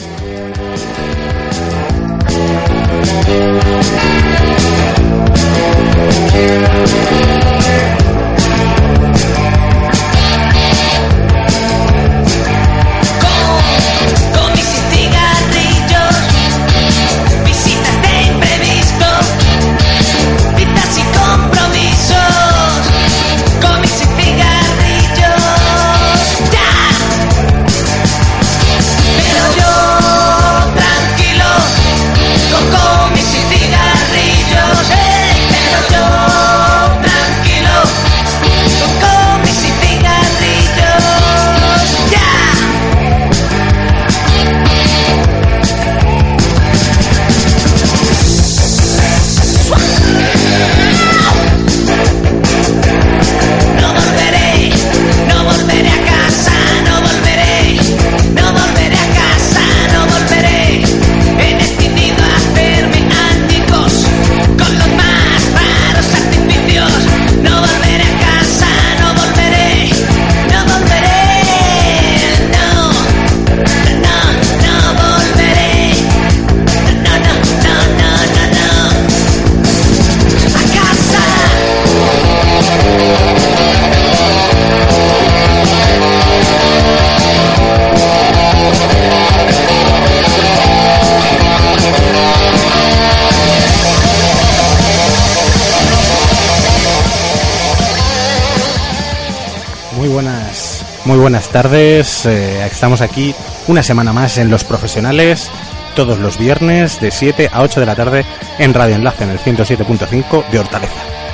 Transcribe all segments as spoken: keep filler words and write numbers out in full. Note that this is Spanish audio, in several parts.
Muy buenas tardes, eh, estamos aquí una semana más en Los Profesionales, todos los viernes de siete a ocho de la tarde en Radio Enlace en el ciento siete punto cinco de Hortaleza.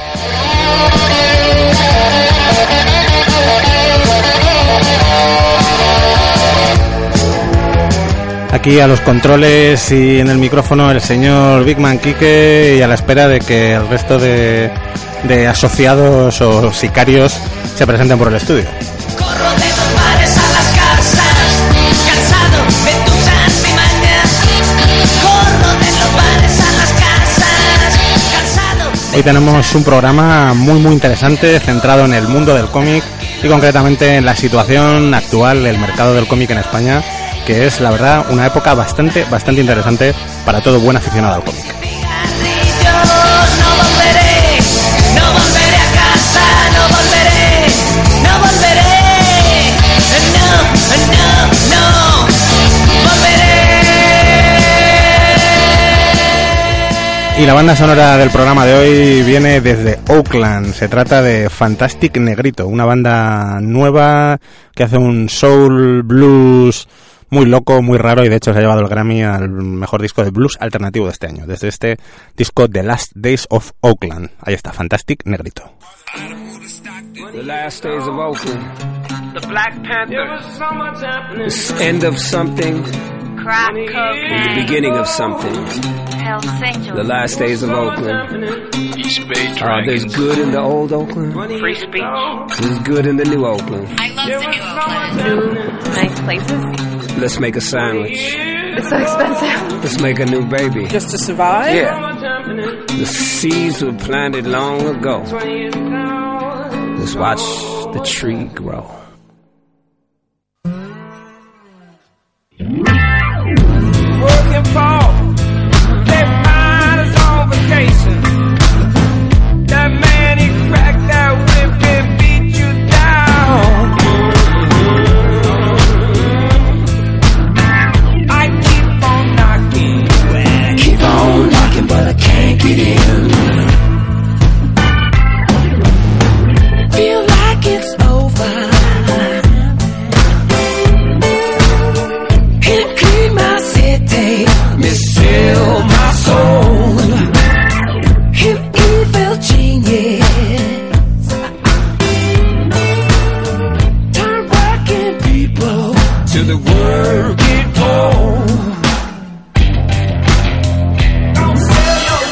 Aquí a los controles y en el micrófono el señor Bigman Quique, y a la espera de que el resto de, de asociados o sicarios se presenten por el estudio. Hoy tenemos un programa muy muy interesante, centrado en el mundo del cómic y concretamente en la situación actual del mercado del cómic en España, que es la verdad una época bastante bastante interesante para todo buen aficionado al cómic. Y la banda sonora del programa de hoy viene desde Oakland. Se trata de Fantastic Negrito, una banda nueva que hace un soul blues muy loco, muy raro, y de hecho se ha llevado el Grammy al mejor disco de blues alternativo de este año, desde este disco The Last Days of Oakland. Ahí está, Fantastic Negrito. The last days of Oakland. The Black Panthers. The end of something. Crack cocaine. The beginning of something. Hells Angels. The last days of Oakland. East Bay Uh, Dragons. there's good in the old Oakland. Free speech. There's good in the new Oakland. I love the new Oakland. Nice places. Let's make a sandwich. It's so expensive. Let's make a new baby. Just to survive? Yeah. The seeds were planted long ago. Let's watch the tree grow. Working Paul, that man is on vacation. That man, he cracked that whip and beat you down. I keep on knocking. Well, I keep on knocking, but I can't get in. Feel like it's over. Hit clean my city, misfill my soul. Hit evil genius. Turn working people to the working poor. Don't sell your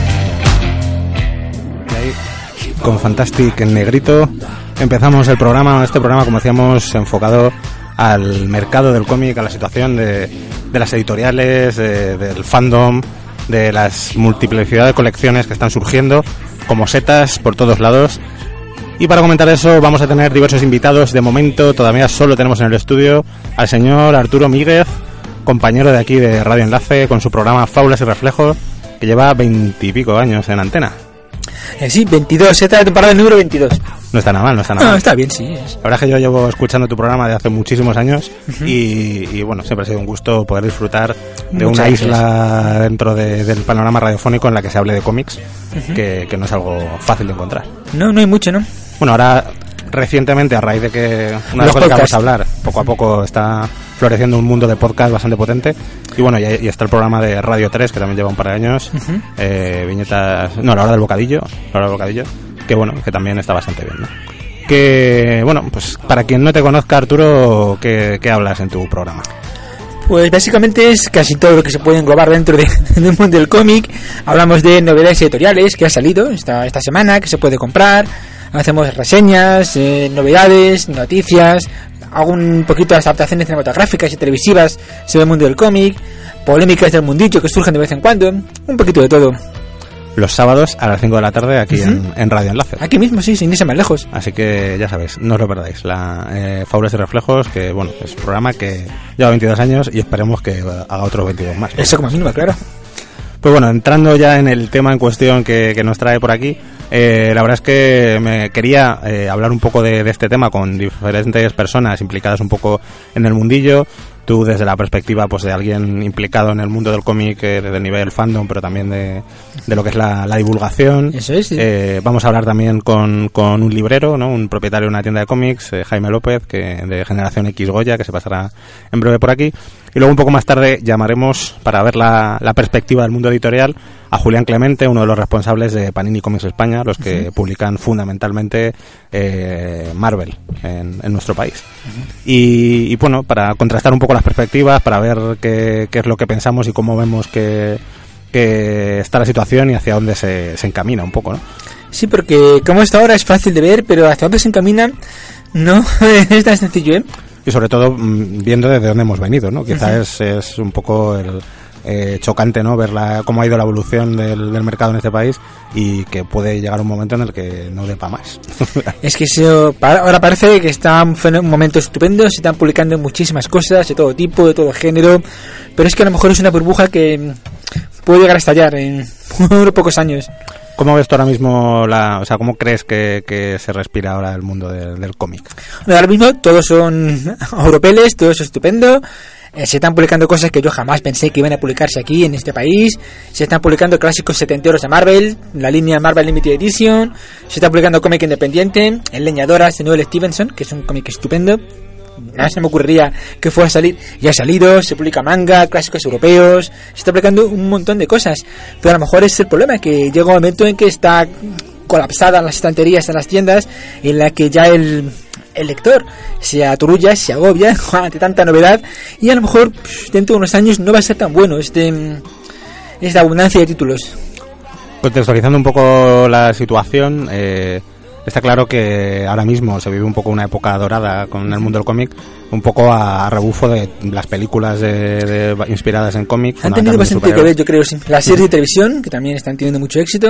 life. Y ahí, con Fantastic en negrito, empezamos el programa, este programa, como decíamos, enfocado al mercado del cómic, a la situación de, de las editoriales, de, del fandom, de las multiplicidad de colecciones que están surgiendo como setas por todos lados. Y para comentar eso vamos a tener diversos invitados. De momento todavía solo tenemos en el estudio al señor Arturo Míguez, compañero de aquí de Radio Enlace con su programa Fábulas y Reflejos, que lleva veintipico años en antena. Eh, sí, veintidós, esta es la temporada número veintidós. No está nada mal, no está nada No, mal. está bien, sí. La verdad es que yo llevo escuchando tu programa de hace muchísimos años uh-huh. y, y bueno, siempre ha sido un gusto poder disfrutar de Muchas una gracias. isla dentro de, del panorama radiofónico en la que se hable de cómics, uh-huh. que, que no es algo fácil de encontrar. No, no hay mucho, ¿no? Bueno, ahora recientemente, a raíz de que una de las cosas que vamos a hablar, poco a poco está floreciendo un mundo de podcast bastante potente. Y bueno, y, y está el programa de Radio tres, que también lleva un par de años, uh-huh. eh, viñetas, no, la hora del bocadillo, la hora del bocadillo, que bueno, que también está bastante bien, ¿no? Que, bueno, pues para quien no te conozca, Arturo, ¿qué, qué hablas en tu programa? Pues básicamente es casi todo lo que se puede englobar dentro de, del mundo del cómic. Hablamos de novedades editoriales que ha salido esta, esta semana, que se puede comprar. Hacemos reseñas, eh, novedades, noticias, algún poquito de adaptaciones cinematográficas y televisivas sobre el mundo del cómic, polémicas del mundillo que surgen de vez en cuando, un poquito de todo. Los sábados a las cinco de la tarde aquí uh-huh. en, en Radio Enlace. Aquí mismo, sí, sin irse más lejos. Así que ya sabéis, no os lo perdáis. La eh, Fábulas y Reflejos, que bueno, es un programa que lleva veintidós años y esperemos que haga otros veintidós más. Eso como mínimo, claro. Pues bueno, entrando ya en el tema en cuestión que, que nos trae por aquí, eh, la verdad es que me quería eh, hablar un poco de, de este tema con diferentes personas implicadas un poco en el mundillo. Tú desde la perspectiva pues de alguien implicado en el mundo del cómic, eh, desde el nivel fandom, pero también de, de lo que es la, la divulgación. Eso es, sí. Eh, vamos a hablar también con, con un librero, ¿no? Un propietario de una tienda de cómics, eh, Jaime López, que de Generación X Goya, que se pasará en breve por aquí. Y luego un poco más tarde llamaremos, para ver la, la perspectiva del mundo editorial, a Julián Clemente, uno de los responsables de Panini Comics España, los que uh-huh. publican fundamentalmente eh, Marvel en, en nuestro país. Uh-huh. Y, y bueno, para contrastar un poco las perspectivas, para ver qué, qué es lo que pensamos y cómo vemos que, que está la situación y hacia dónde se, se encamina un poco, ¿no? Sí, porque como está ahora es fácil de ver, pero hacia dónde se encamina no es tan sencillo, ¿eh? Y sobre todo viendo desde dónde hemos venido, ¿no? Quizás uh-huh. es, es un poco el... Eh, chocante, ¿no? Ver la, cómo ha ido la evolución del, del mercado en este país y que puede llegar un momento en el que no dé para más. Es que eso, ahora parece que está un momento estupendo, se están publicando muchísimas cosas de todo tipo, de todo género, pero es que a lo mejor es una burbuja que puede llegar a estallar en unos pocos años. ¿Cómo ves tú ahora mismo, la, o sea, cómo crees que, que se respira ahora el mundo del, del cómic? Bueno, ahora mismo todos son europeles, todo es estupendo. Eh, se están publicando cosas que yo jamás pensé que iban a publicarse aquí en este país. Se están publicando clásicos setenteros de Marvel, la línea Marvel Limited Edition. Se está publicando cómic independiente, El Leñadoras de Noel Stevenson, que es un cómic estupendo. Nada se me ocurriría que fuera a salir. Ya ha salido, se publica manga, clásicos europeos. Se está publicando un montón de cosas. Pero a lo mejor es el problema, que llega un momento en que está colapsada las estanterías en las tiendas, en la que ya el... el lector se aturulla, se agobia ante tanta novedad y a lo mejor pff, dentro de unos años no va a ser tan bueno este esta abundancia de títulos. Contextualizando un poco la situación, eh, está claro que ahora mismo se vive un poco una época dorada con el mundo del cómic, un poco a, a rebufo de las películas de, de, inspiradas en cómic. Han tenido bastante que ver, yo creo, sí. La serie de televisión, que también están teniendo mucho éxito.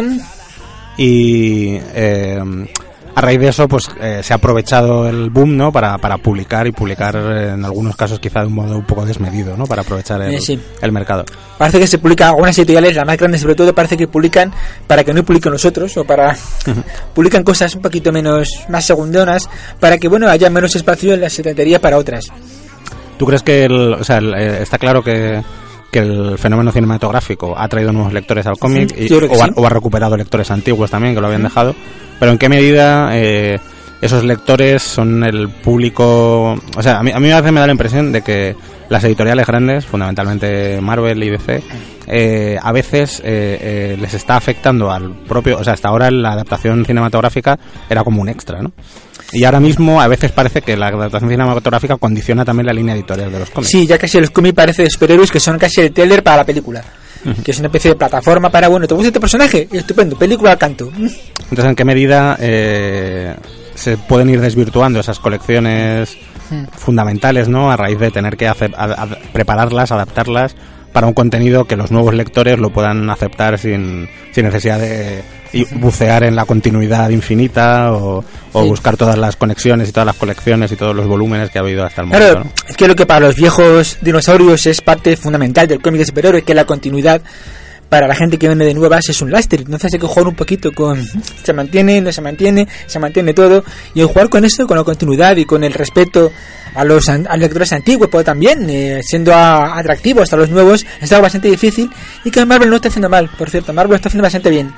Y... Eh, a raíz de eso, pues eh, se ha aprovechado el boom, ¿no? Para, para publicar y publicar eh, en algunos casos quizá de un modo un poco desmedido, ¿no? Para aprovechar el, eh, sí. el mercado. Parece que se publican algunas editoriales, las más grandes sobre todo, parece que publican para que no publiquen los otros o para publican cosas un poquito menos más segundonas para que bueno haya menos espacio en la estantería para otras. ¿Tú crees que el, o sea, el, eh, está claro que que el fenómeno cinematográfico ha traído nuevos lectores al cómic sí, y, o, sí. ha, o ha recuperado lectores antiguos también que lo habían dejado, pero en qué medida eh, esos lectores son el público? O sea, a mí, a mí a veces me da la impresión de que las editoriales grandes, fundamentalmente Marvel y D C, eh, a veces eh, eh, les está afectando al propio, o sea, hasta ahora la adaptación cinematográfica era como un extra, ¿no? Y ahora mismo a veces parece que la adaptación cinematográfica condiciona también la línea editorial de los cómics. Sí, ya casi los cómics parece de superhéroes que son casi el trailer para la película. Uh-huh. Que es una especie de plataforma para, bueno, ¿te gusta este personaje? Estupendo, película al canto. Entonces, ¿en qué medida eh, se pueden ir desvirtuando esas colecciones uh-huh. fundamentales, ¿no? A raíz de tener que hacer, a, a, prepararlas, adaptarlas para un contenido que los nuevos lectores lo puedan aceptar sin, sin necesidad de y bucear en la continuidad infinita o, o Sí. buscar todas las conexiones y todas las colecciones y todos los volúmenes que ha habido hasta el momento, Claro, ¿no? es que lo que para los viejos dinosaurios es parte fundamental del cómic de superhéroes, que la continuidad para la gente que viene de nuevas es un lastre. Entonces hay que jugar un poquito con se mantiene, no se mantiene, se mantiene todo, y el jugar con eso, con la continuidad y con el respeto a los, an- a los lectores antiguos, pero también eh, siendo a- atractivos a los nuevos, es algo bastante difícil y que Marvel no está haciendo mal. Por cierto, Marvel lo está haciendo bastante bien.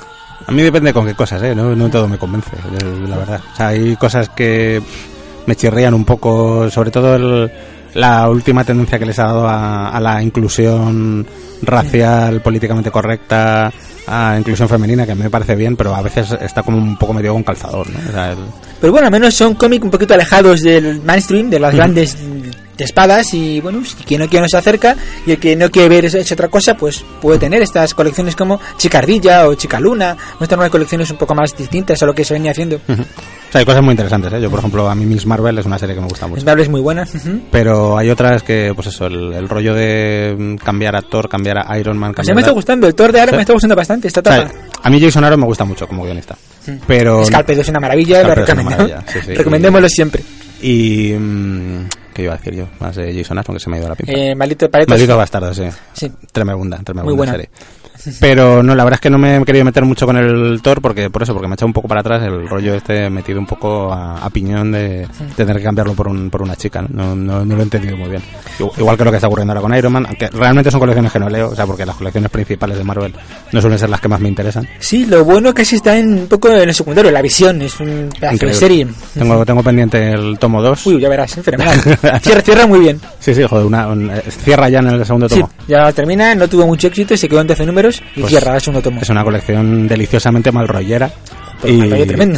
A mí depende con qué cosas, ¿eh? No, no todo me convence, eh, la verdad. O sea, hay cosas que me chirrían un poco, sobre todo el, la última tendencia que les ha dado a, a la inclusión racial, políticamente correcta, a inclusión femenina, que a mí me parece bien, pero a veces está como un poco medio con calzador, ¿no? O sea, el- Pero bueno, al menos son cómics un poquito alejados del mainstream, de las Ujú. grandes de espadas, y bueno, si quien no quiere no se acerca, y el que no quiere ver eso- hecho otra cosa, pues puede tener estas colecciones como Chicardilla o Chicaluna, muestran unas colecciones un poco más distintas a lo que se venía haciendo. Ujú. O sea, hay cosas muy interesantes, ¿eh? Yo, por ejemplo, a mí Miss Marvel es una serie que me gusta mucho. Es Marvel es muy buena. Ujú. Pero hay otras que, pues eso, el, el rollo de mm, cambiar a Thor, cambiar a Iron Man, Pues cambiar me está a- gustando, el Thor de Aaron Sí. me está gustando bastante esta O sea, etapa. a mí Jason Aaron me gusta mucho como guionista. Pero Scalped es una maravilla, lo Scalped es una recomendamos. maravilla, sí, sí. Recomendémoslo siempre. Y... mm, ¿qué iba a decir yo? Más de Jason Aaron, que se me ha ido la pinza. Eh, maldito Pareto. Maldito bastardo, sí. Sí. Tremenda, tremenda Muy buena. serie. Pero no, la verdad es que no me he querido meter mucho con el Thor porque por eso, porque me ha echado un poco para atrás el rollo este metido un poco a, a piñón de, de tener que cambiarlo por un por una chica, ¿no? No, no, no lo he entendido muy bien. Igual que lo que está ocurriendo ahora con Iron Man, aunque realmente son colecciones que no leo, o sea, porque las colecciones principales de Marvel no suelen ser las que más me interesan. Sí, lo bueno casi está en, un poco en el secundario, la visión, es un pedazo de Increíble. serie. Tengo, tengo pendiente el tomo dos. Uy, ya verás, ¿eh? Fenomenal. Cierra, cierra muy bien. Sí, sí, joder, una, un- eh, cierra ya en el segundo Sí, tomo. ya termina, no tuvo mucho éxito, se quedó en doce números y Pues cierra el segundo tomo. Es una colección deliciosamente mal rollera. Pues mal rollo tremendo.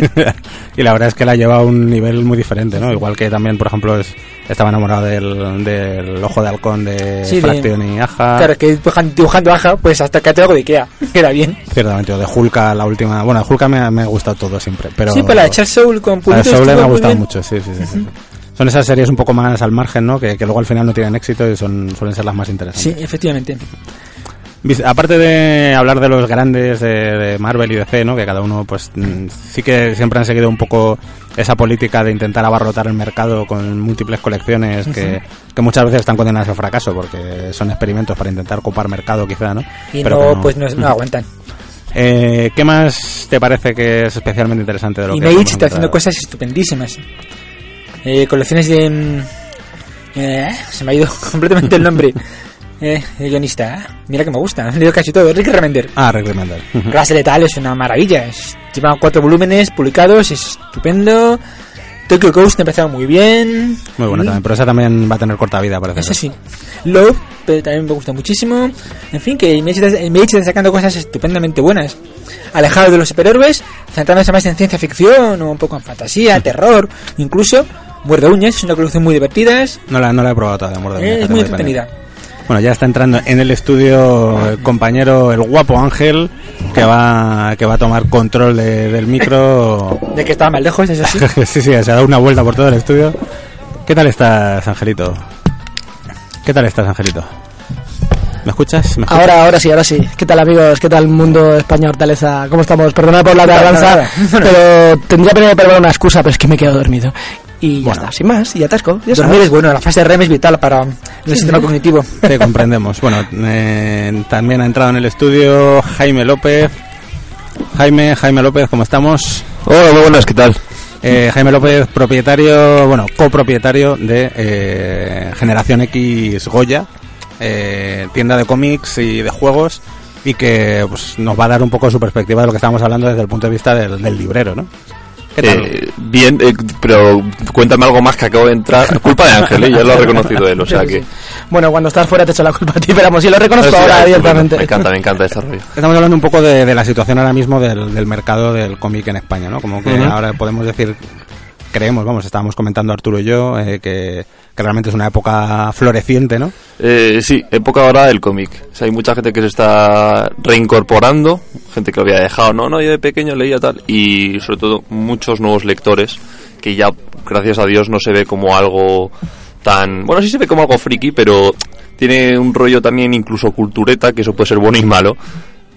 Y la verdad es que la lleva a un nivel muy diferente, ¿no? Igual que también, por ejemplo, es, estaba enamorado del, del Ojo de Halcón de Sí, de- Fraction y Aja. Claro, es que dibujan- dibujando Aja, pues hasta que te hago de Ikea, queda bien. Ciertamente, o de Hulka, la última. Bueno, de Hulka me, me ha gustado todo siempre. Pero Sí, pues la de Charles Soule con la de pulitos Soule me estuvo ha muy gustado bien. mucho, sí, sí, sí, sí. Son esas series un poco más al margen, ¿no? Que, que luego al final no tienen éxito y son suelen ser las más interesantes. Sí, efectivamente. Vis- Aparte de hablar de los grandes de, de Marvel y D C, ¿no? Que cada uno, pues, mm, sí que siempre han seguido un poco esa política de intentar abarrotar el mercado con múltiples colecciones que, que muchas veces están condenadas al fracaso porque son experimentos para intentar copar mercado, quizá, ¿no? Y Pero no, que pues no, no aguantan. Eh, ¿Qué más te parece que es especialmente interesante de lo que Image hemos está haciendo encontrado? cosas estupendísimas. Eh, colecciones de... mm, Eh, se me ha ido completamente el nombre. Eh, el guionista. ¿eh? Mira que me gusta, he leído casi todo. Rick Remender. Ah, Rick Remender. Clase Letal es una maravilla. Es, lleva cuatro volúmenes publicados, es estupendo. Tokyo Ghost ha empezado muy bien. Muy bueno Mm, también, pero esa también va a tener corta vida, parece. Eso ser. sí. Love, pero también me gusta muchísimo. En fin, que Image está, Image está sacando cosas estupendamente buenas. Alejado de los superhéroes, centrándose más en ciencia ficción o un poco en fantasía, terror, incluso Muerde Uñas, es una colección muy divertida. Es No la, no la he probado todavía, Muerde Uñas, es tengo muy ahí pendiente. entretenida. Bueno, ya está entrando en el estudio el compañero, el guapo Ángel, que va que va a tomar control de- del micro. De que estaba más lejos, eso sí. Sí, sí, se ha dado una vuelta por todo el estudio. ¿Qué tal estás, Angelito? ¿Qué tal estás, Angelito? ¿Me escuchas? ¿Me escuchas? Ahora, ahora sí, ahora sí. ¿Qué tal, amigos? ¿Qué tal, mundo España Hortaleza? ¿Cómo estamos? Perdonad por la tardanza, pero tendría que preparar una excusa, pero es que me he quedado dormido. Y ya Bueno. está, sin más, y atasco. Ya Dormir es bueno, la fase de R E M es vital para el sistema cognitivo. Te comprendemos. Bueno, eh, también ha entrado en el estudio Jaime López. Jaime, Jaime López, ¿cómo estamos? Hola, muy buenas, ¿qué tal? Eh, Jaime López, propietario, bueno, copropietario de eh, Generación X Goya, eh, tienda de cómics y de juegos, y que pues, nos va a dar un poco su perspectiva de lo que estamos hablando desde el punto de vista del, del librero, ¿no? ¿Qué tal? Eh, bien, eh, pero cuéntame algo más que acabo de entrar. Culpa de Ángel, ¿eh? Ya lo ha reconocido él, o sea Sí, que... sí. Bueno, cuando estás fuera te echo la culpa a ti, pero vamos, si lo reconozco Sí, ahora ah, abiertamente. Me encanta, me encanta este rollo. Estamos hablando un poco de, de la situación ahora mismo del, del mercado del cómic en España, ¿no? Como que Ujú. ahora podemos decir, creemos, vamos, estábamos comentando Arturo y yo, eh, que, que realmente es una época floreciente, ¿no? Eh, sí, época ahora del cómic. O sea, hay mucha gente que se está reincorporando, gente que lo había dejado, no, no, yo de pequeño leía tal, y sobre todo muchos nuevos lectores que ya, gracias a Dios, no se ve como algo tan... Bueno, sí se ve como algo friki, pero tiene un rollo también incluso cultureta, que eso puede ser bueno y malo,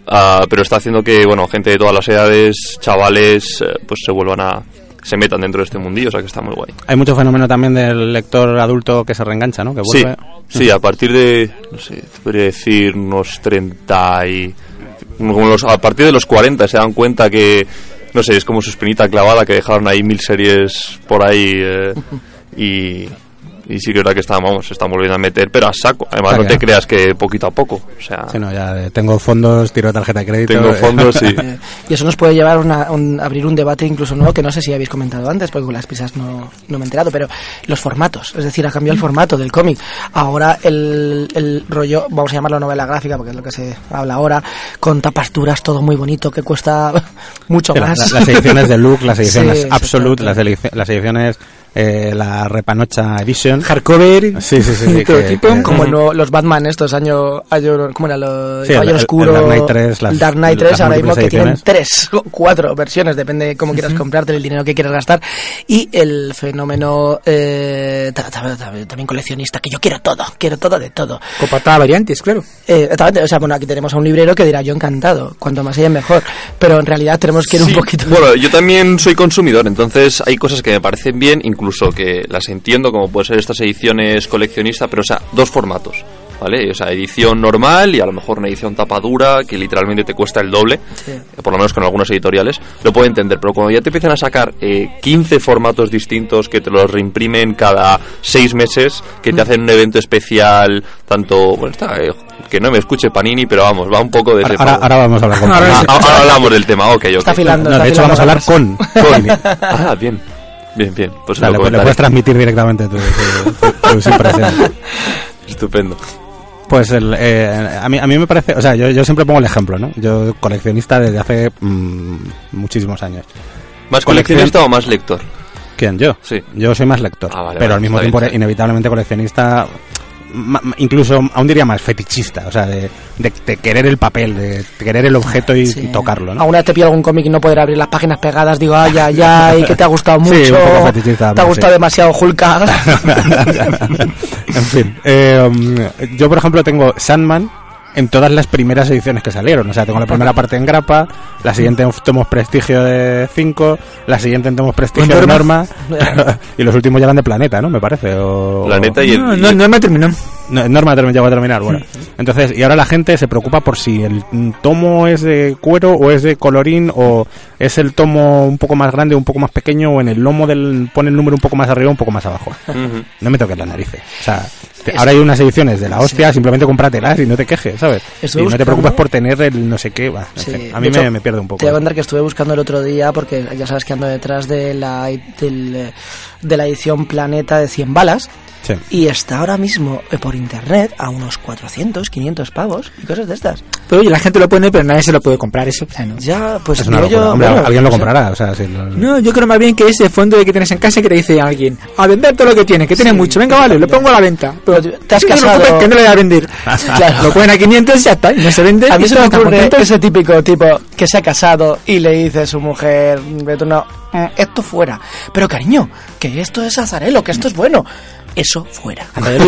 uh, pero está haciendo que, bueno, gente de todas las edades, chavales, uh, pues se vuelvan a... se metan dentro de este mundillo, o sea que está muy guay. Hay mucho fenómeno también del lector adulto que se reengancha, ¿no? Que vuelve... Sí, sí, a partir de, no sé, te podría decir unos treinta y... Como los, a partir de los cuarenta se dan cuenta que, no sé, es como su espinita clavada, que dejaron ahí mil series por ahí eh, y... Y sí que es verdad que están, vamos, se están volviendo a meter, pero a saco. Además, no te creas que poquito a poco. O sea, sí, no, ya tengo fondos, tiro de tarjeta de crédito. Tengo fondos, sí. Y eso nos puede llevar a un, abrir un debate incluso nuevo, que no sé si habéis comentado antes, porque con las pisas no, no me he enterado, pero los formatos. Es decir, ha cambiado el formato del cómic. Ahora el, el rollo, vamos a llamarlo novela gráfica, porque es lo que se habla ahora, con tapas duras, todo muy bonito, que cuesta mucho más. La, la, las ediciones de Look, las ediciones Sí, Absolute, las, edici- las ediciones... Eh, la Repanocha Edition, hardcover, sí, sí, sí, sí, todo que, tipo, que, como no, los Batman estos año, año ¿cómo era? Los sí, Caballero el, Oscuro, el Dark Knight tres, las, el Dark Knight tres, ahora mismo que tienen ediciones. tres o cuatro versiones, depende de cómo quieras comprarte, el dinero que quieras gastar, y el fenómeno eh, ta, ta, ta, también coleccionista, que yo quiero todo, quiero todo de todo. Con patada variantes, claro. Eh, exactamente, o sea, bueno, aquí tenemos a un librero que dirá yo encantado, cuanto más haya mejor, pero en realidad tenemos que ir Sí. un poquito... Bueno, yo también soy consumidor, entonces hay cosas que me parecen bien, incluso que las entiendo, como puede ser estas ediciones coleccionistas, pero o sea, dos formatos, ¿vale? O sea, edición normal y a lo mejor una edición tapadura que literalmente te cuesta el doble, Sí. eh, por lo menos con algunos editoriales, lo puedo entender, pero cuando ya te empiezan a sacar eh, quince formatos distintos que te los reimprimen cada seis meses, que te hacen un evento especial, tanto, bueno, está, eh, que no me escuche Panini, pero vamos, va un poco de ese Ahora, palo. ahora vamos a hablar con Ah, Panini. ahora hablamos del tema, ok, ok. Está afilando, No, está de hecho vamos a hablar afilando con Con- Panini. Ah, bien. Bien, bien. Pues O sea, lo le, le comentaré. puedes transmitir directamente tu, tu, tu- tus impresiones. Estupendo. Pues el, eh, a, mí, a mí me parece, o sea, yo, yo siempre pongo el ejemplo, ¿no? Yo coleccionista desde hace mm, muchísimos años. ¿Más Colección- coleccionista o más lector? ¿Quién? ¿Yo? Sí. Yo soy más lector, Ah, vale, pero vale, al mismo está tiempo bien, está bien. inevitablemente coleccionista, ma- ma- incluso aún diría más fetichista, o sea, de, de, de querer el papel, de, de querer el objeto y, Sí. y tocarlo, ¿no? Alguna vez te pillo algún cómic y no poder abrir las páginas pegadas, digo, ay, ay, ay, que te ha gustado mucho, Sí, un poco fetichista, te ha sí. gustado demasiado Hulka. En fin, eh, um, yo por ejemplo tengo Sandman en todas las primeras ediciones que salieron, o sea, tengo la primera parte en grapa, la siguiente en tomos Prestigio de cinco, la siguiente en tomos Prestigio de Norma, y los últimos llegan de Planeta, ¿no? Me parece, o... Planeta y el... No, no, no me terminó. No, Norma term- llegó a terminar, bueno. Entonces, y ahora la gente se preocupa por si el mm, tomo es de cuero o es de colorín o es el tomo un poco más grande o un poco más pequeño o en el lomo del pone el número un poco más arriba o un poco más abajo. Ujú. No me toques las narices. O sea, te- ahora hay unas ediciones de la hostia, simplemente cómpratelas y no te quejes, ¿sabes? Estuve Y no te buscando- preocupes por tener el no sé qué, va. en Sí, fin, a de mí hecho, me, me pierde un poco. Te voy a contar que estuve buscando el otro día, porque ya sabes que ando detrás de la, del, eh, de la edición Planeta de cien balas. Sí. Y está ahora mismo eh, por internet a unos cuatrocientos, quinientos pavos y cosas de estas. Pero oye, la gente lo pone, pero nadie se lo puede comprar, eso. O sea, no. Ya, pues Es una digo locura. yo, Hombre, bueno, alguien lo o sea, comprará, o sea, si lo- No, yo creo más bien que ese fondo de que tienes en casa que te dice alguien, a vender todo lo que tiene, que tiene Sí, mucho, venga, vale, lo pongo a la venta. Pero te has no te casado- preocupes, que no lo voy a vender. Claro. Lo ponen a quinientos y ya está, y no se vende. A mí y se todos me están ocurre contentos. ese típico tipo que se ha casado y le dice a su mujer, no, mm, esto fuera. Pero cariño, que esto es azarelo, que esto es bueno. Eso fuera.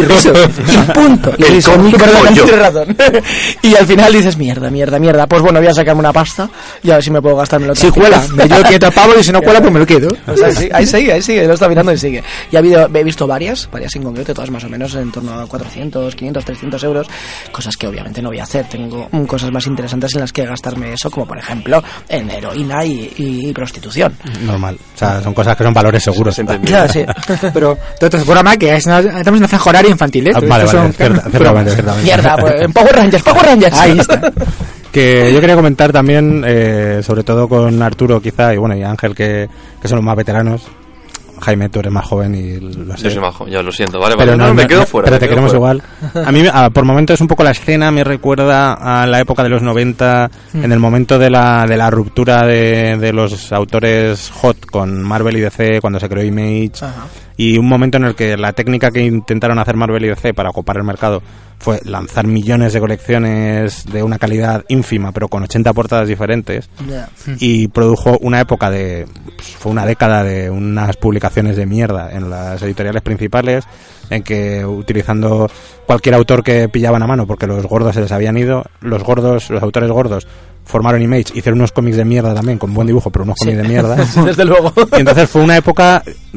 Y punto. Y El dices, cómic "Perdona, pollo". tienes razón. Y al final dices, mierda, mierda, mierda. Pues bueno, voy a sacarme una pasta y a ver si me puedo gastarme lo Si cuela, me llevo quinientos pavos y si no cuela, pues me lo quedo. O sea, sí, ahí sigue, ahí sigue, lo está mirando y sigue. Y ha habido, he visto varias, varias en concreto, todas más o menos en torno a cuatrocientos, quinientos, trescientos euros, cosas que obviamente no voy a hacer. Tengo mm, cosas más interesantes en las que gastarme eso, como por ejemplo en heroína y, y- y prostitución. normal. O sea, son cosas que son valores seguros. Se entendió. Claro, sí. Pero todo esto es programa que es una- estamos en una franja horaria infantil, ¿eh? Ah, Todo vale, esto vale, son- cierta- ciertamente, ciertamente. Mierda, pues en Power Rangers, Power Rangers. Ahí está. Que yo quería comentar también, eh, sobre todo con Arturo quizá, y bueno, y Ángel, que, que son los más veteranos. Jaime, tú eres más joven y lo sé. Yo soy majo, ya lo siento. Vale, Pero vale, no, no, me no, quedo no, fuera. Pero me te quedo queremos fuera. igual. A mí, a- por momentos, un poco la escena me recuerda a la época de los noventa, en el momento de la, de la ruptura de, de los autores hot con Marvel y D C, cuando se creó Image. Ajá. Y un momento en el que la técnica que intentaron hacer Marvel y D C para ocupar el mercado fue lanzar millones de colecciones de una calidad ínfima, pero con ochenta portadas diferentes, Ya. y produjo una época de... pues, fue una década de unas publicaciones de mierda en las editoriales principales, en que utilizando cualquier autor que pillaban a mano, porque los gordos se les habían ido, los gordos, los autores gordos, formaron Image, hicieron unos cómics de mierda también, con buen dibujo, pero unos Sí. cómics de mierda. Desde luego. Y entonces fue una época,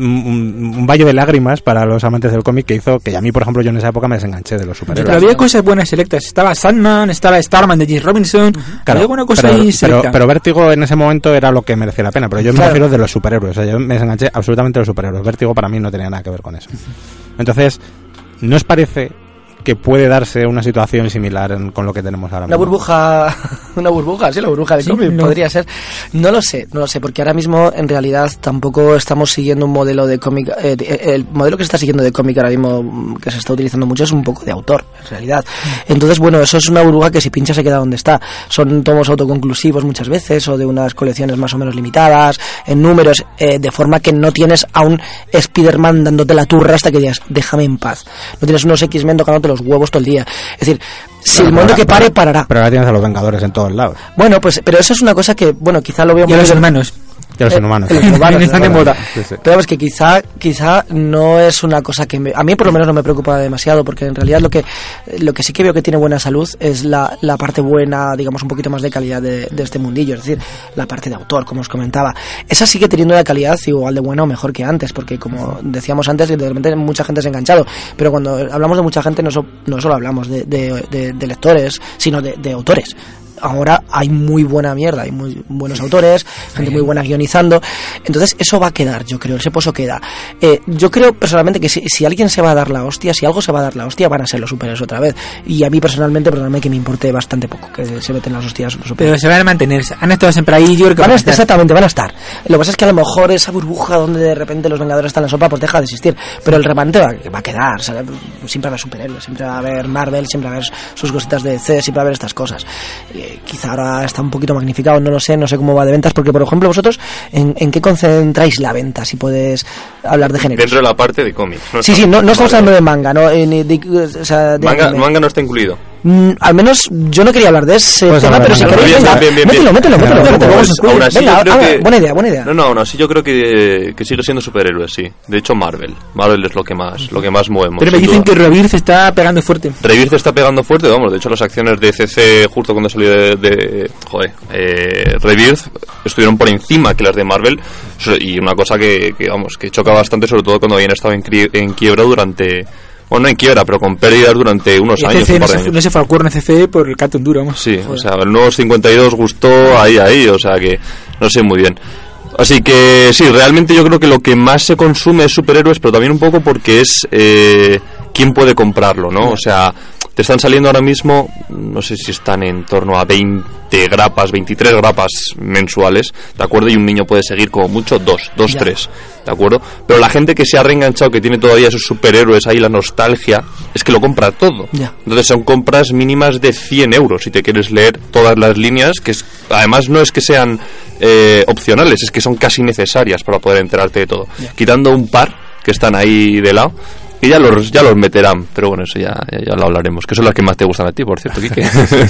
un, un valle de lágrimas para los amantes del cómic que hizo que a mí, por ejemplo, yo en esa época me desenganché de los superhéroes. Pero había cosas buenas selectas. Estaba Sandman, estaba Starman de James Robinson. Claro, había alguna cosa pero, ahí pero, selecta. pero Vértigo en ese momento era lo que merecía la pena, pero yo me Claro. refiero de los superhéroes, o sea, yo me desenganché absolutamente de los superhéroes. Vértigo para mí no tenía nada que ver con eso. Entonces, ¿no os parece que puede darse una situación similar en- con lo que tenemos ahora Una mismo? burbuja, una burbuja, sí, la burbuja de Sí, cómic no. podría ser. No lo sé, no lo sé, porque ahora mismo en realidad tampoco estamos siguiendo un modelo de cómic. Eh, de- el modelo que se está siguiendo de cómic ahora mismo, mm, que se está utilizando mucho, es un poco de autor, en realidad. Entonces, bueno, eso es una burbuja que si pincha se queda donde está. Son tomos autoconclusivos muchas veces, o de unas colecciones más o menos limitadas, en números, eh, de forma que no tienes a un Spider-Man dándote la turra hasta que digas, déjame en paz. No tienes unos X-Men tocándote los huevos todo el día. Es decir, si Pero el momento ahora- que pare, parará. Pero ahora tienes a los Vengadores en todos lados. Bueno, pues, pero eso es una cosa que, bueno, quizá lo veo Y a muy los de- hermanos. Y a los eh, inhumanos. los inhumanos, Están de ¿verdad? moda. Sí, sí. Pero es que quizá, quizá no es una cosa que me- a mí por lo menos no me preocupa demasiado, porque en realidad lo que, lo que sí que veo que tiene buena salud es la, la parte buena, digamos, un poquito más de calidad de, de este mundillo, es decir, la parte de autor, como os comentaba. Esa sigue teniendo la calidad igual de buena o mejor que antes, porque como decíamos antes, de repente mucha gente se ha enganchado, pero cuando hablamos de mucha gente no, so- no solo hablamos de, de, de- de lectores, sino de, de autores. Ahora hay muy buena mierda, hay muy buenos autores, gente muy buena guionizando, entonces eso va a quedar, yo creo, ese pozo queda. Eh, yo creo personalmente que si, si alguien se va a dar la hostia, si algo se va a dar la hostia, van a ser los superhéroes otra vez. Y a mí personalmente, perdóname que me importe bastante poco que se meten las hostias los Pero superhéroes. se van a mantener. Han estado siempre ahí. Yo creo que Van a van a estar, estar. exactamente, van a estar. Lo que pasa es que a lo mejor esa burbuja donde de repente los Vengadores están en la sopa, pues deja de existir. Pero el remanente va, va a quedar. O sea, siempre va a haber superhéroes, siempre va a haber Marvel, siempre va a haber sus cositas de D C, siempre va a haber estas cosas. Eh, quizá ahora está un poquito magnificado, no lo sé, no sé cómo va de ventas, porque por ejemplo vosotros, ¿en, en qué concentráis la venta? Si puedes hablar de géneros. Dentro de la parte de cómics. ¿no? Sí, sí, no, no estamos Vale. hablando de manga, ¿no? Eh, ni de- o sea, de Manga, anime. manga no está incluido. Mm, al menos yo no quería hablar de ese Puedes tema, hablar pero de si manga. queréis, Bien, venga, bien, bien, bien. mételo, mételo, mételo, Claro, mételo, Pues, mételo. aún así Venga, yo creo ah, que... buena idea, buena idea. No, no, aún así yo creo que, que sigue siendo superhéroes, sí. De hecho, Marvel. Marvel es lo que más, lo que más movemos. Pero me sin dicen duda. que Rebirth está pegando fuerte. Rebirth está pegando fuerte, vamos, de hecho las acciones de C C justo cuando salió de, de joder, eh, Rebirth estuvieron por encima que las de Marvel, y una cosa que, que vamos, que choca bastante, sobre todo cuando habían estado en, cri- en quiebra durante, bueno, no en quiebra, pero con pérdidas durante unos Y años, C C un no par de se, años. no se fue al cuerno C C por el Cartoon Duro, vamos. Sí, Joder. o sea, el nuevo cincuenta y dos gustó ahí, ahí, o sea que no sé muy bien. Así que sí, realmente yo creo que lo que más se consume es superhéroes, pero también un poco porque es eh, quién puede comprarlo, ¿no? O sea, te están saliendo ahora mismo, no sé si están en torno a veinte grapas, veintitrés grapas mensuales, ¿de acuerdo? Y un niño puede seguir como mucho dos, dos, Ya. tres, ¿de acuerdo? Pero la gente que se ha reenganchado, que tiene todavía esos superhéroes ahí, la nostalgia, es que lo compra todo. Ya. Entonces son compras mínimas de cien euros si te quieres leer todas las líneas, que es, además no es que sean eh, opcionales, es que son casi necesarias para poder enterarte de todo. Quitando un par que están ahí de lado, y ya los, ya los meterán, pero bueno, eso ya, ya, ya lo hablaremos, que son las que más te gustan a ti, por cierto, Quique.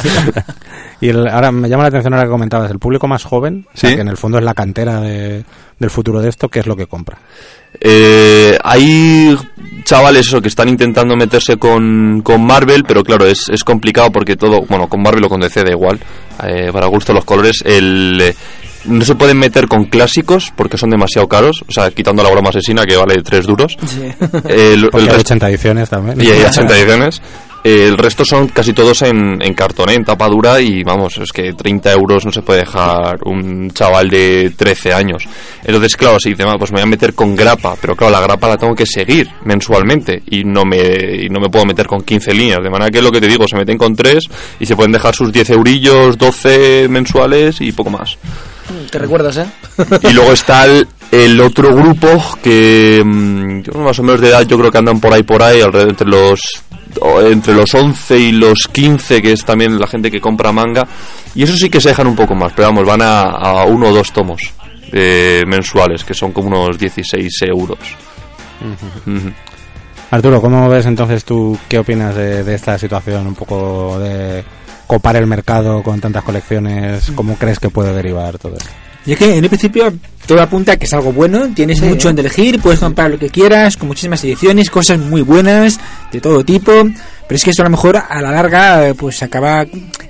Y el- ahora me llama la atención ahora que comentabas, el público más joven, o sea, Sí. que en el fondo es la cantera de- del futuro de esto, ¿qué es lo que compra? Eh, hay chavales eso que están intentando meterse con, con Marvel, pero claro, es, es complicado porque todo, bueno, con Marvel o con D C da igual, eh, para gusto los colores, el... eh, no se pueden meter con clásicos porque son demasiado caros, o sea, quitando la broma asesina que vale tres duros. Sí. El, Porque el hay resto- ochenta ediciones también. y hay ochenta ediciones. Eh, el resto son casi todos en, en cartón, en tapa dura, y vamos, es que treinta euros no se puede dejar un chaval de trece años. Entonces, claro, si dice, "Ah, pues me voy a meter con grapa", pero claro, la grapa la tengo que seguir mensualmente y no me y no me puedo meter con quince líneas, de manera que es lo que te digo, se meten con tres y se pueden dejar sus diez eurillos, doce mensuales y poco más. Te recuerdas, ¿eh? Y luego está el, el otro grupo que mm, yo más o menos de edad yo creo que andan por ahí por ahí alrededor entre los o entre los once y los quince, que es también la gente que compra manga, y eso sí que se dejan un poco más, pero vamos, van a, a uno o dos tomos eh, mensuales, que son como unos dieciséis euros. Ujú. Arturo, ¿cómo ves entonces tú, qué opinas de, de esta situación un poco de copar el mercado con tantas colecciones? ¿Cómo crees que puede derivar todo esto? Y es que en el principio todo apunta a que es algo bueno, tienes Sí, mucho ¿eh? donde elegir, puedes comprar lo que quieras, con muchísimas ediciones, cosas muy buenas, de todo tipo, pero es que eso a lo mejor a la larga eh, pues acaba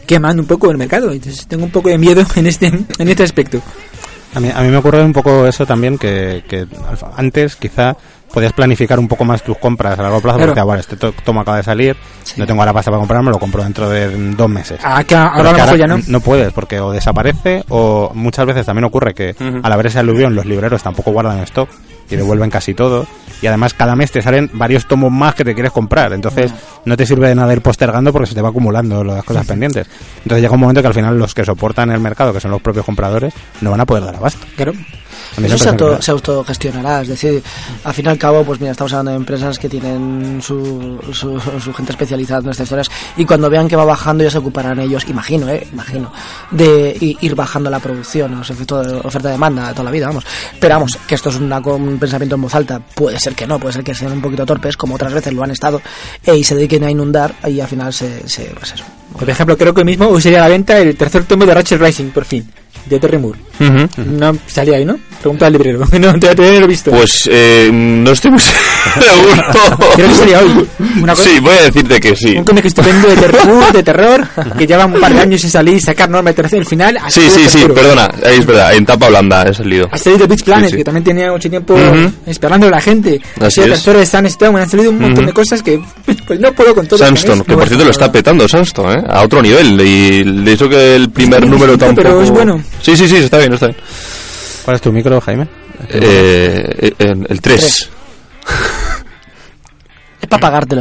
quemando un poco el mercado. Entonces tengo un poco de miedo en este en este aspecto. A mí, a mí me ocurre un poco eso también, que, que antes quizá podías planificar un poco más tus compras a largo plazo, Claro. porque bueno, este to- tomo acaba de salir, Sí. no tengo la pasta para comprarme, lo compro dentro de dos meses. Ah, que Pero ahora a es lo que mejor ya ahora no. no puedes, porque o desaparece, o muchas veces también ocurre que Ujú. al haber ese aluvión los libreros tampoco guardan stock y devuelven casi todo, y además cada mes te salen varios tomos más que te quieres comprar, entonces no te sirve de nada ir postergando porque se te va acumulando las cosas pendientes. Entonces llega un momento que al final los que soportan el mercado, que son los propios compradores, no van a poder dar abasto. Claro. A mí Eso se, siempre auto, me- se autogestionará, es decir, al fin y al cabo, pues mira, estamos hablando de empresas que tienen su, su, su gente especializada en estas historias, y cuando vean que va bajando ya se ocuparán ellos, imagino, eh, imagino, de i- ir bajando la producción, los efectos de oferta-demanda de toda la vida, vamos. Pero vamos, que esto es una, un pensamiento en voz alta, puede ser que no, puede ser que sean un poquito torpes, como otras veces lo han estado, e, y se dediquen a inundar, y al final se, se pues eso. Por ejemplo, creo que mismo hoy sería a la venta el tercer tomo de Ratchet Rising, por fin, de Terry Moore. Ujú. No salía ahí, ¿no? Pregunta al librero. No, te, te lo he visto. Pues eh, no estoy muy seguro. Creo que salía hoy. Una cosa, Sí, voy a decirte que sí. un cómic estupendo de terror, de terror, que lleva un par de años sin salir y sacar norma de tercer el final. ha Sí, sido sí, sí, seguro. perdona, ahí es verdad, en tapa blanda he salido. Ha salido Beach Planet, Sí, sí. que también tenía mucho tiempo Ujú. esperando a la gente. Ha Así sido el es. tercero de Sunstone, han salido un montón Ujú. de cosas que pues no puedo con todo. Sunstone, que por cierto lo está petando Sunstone, ¿eh? A otro nivel. Y de hecho que el primer muy número distinto, tampoco... pero es bueno. Sí, sí, sí, está bien, está bien. ¿Cuál es tu micro, Jaime? Eh, eh, el tres. Es para pagártelo.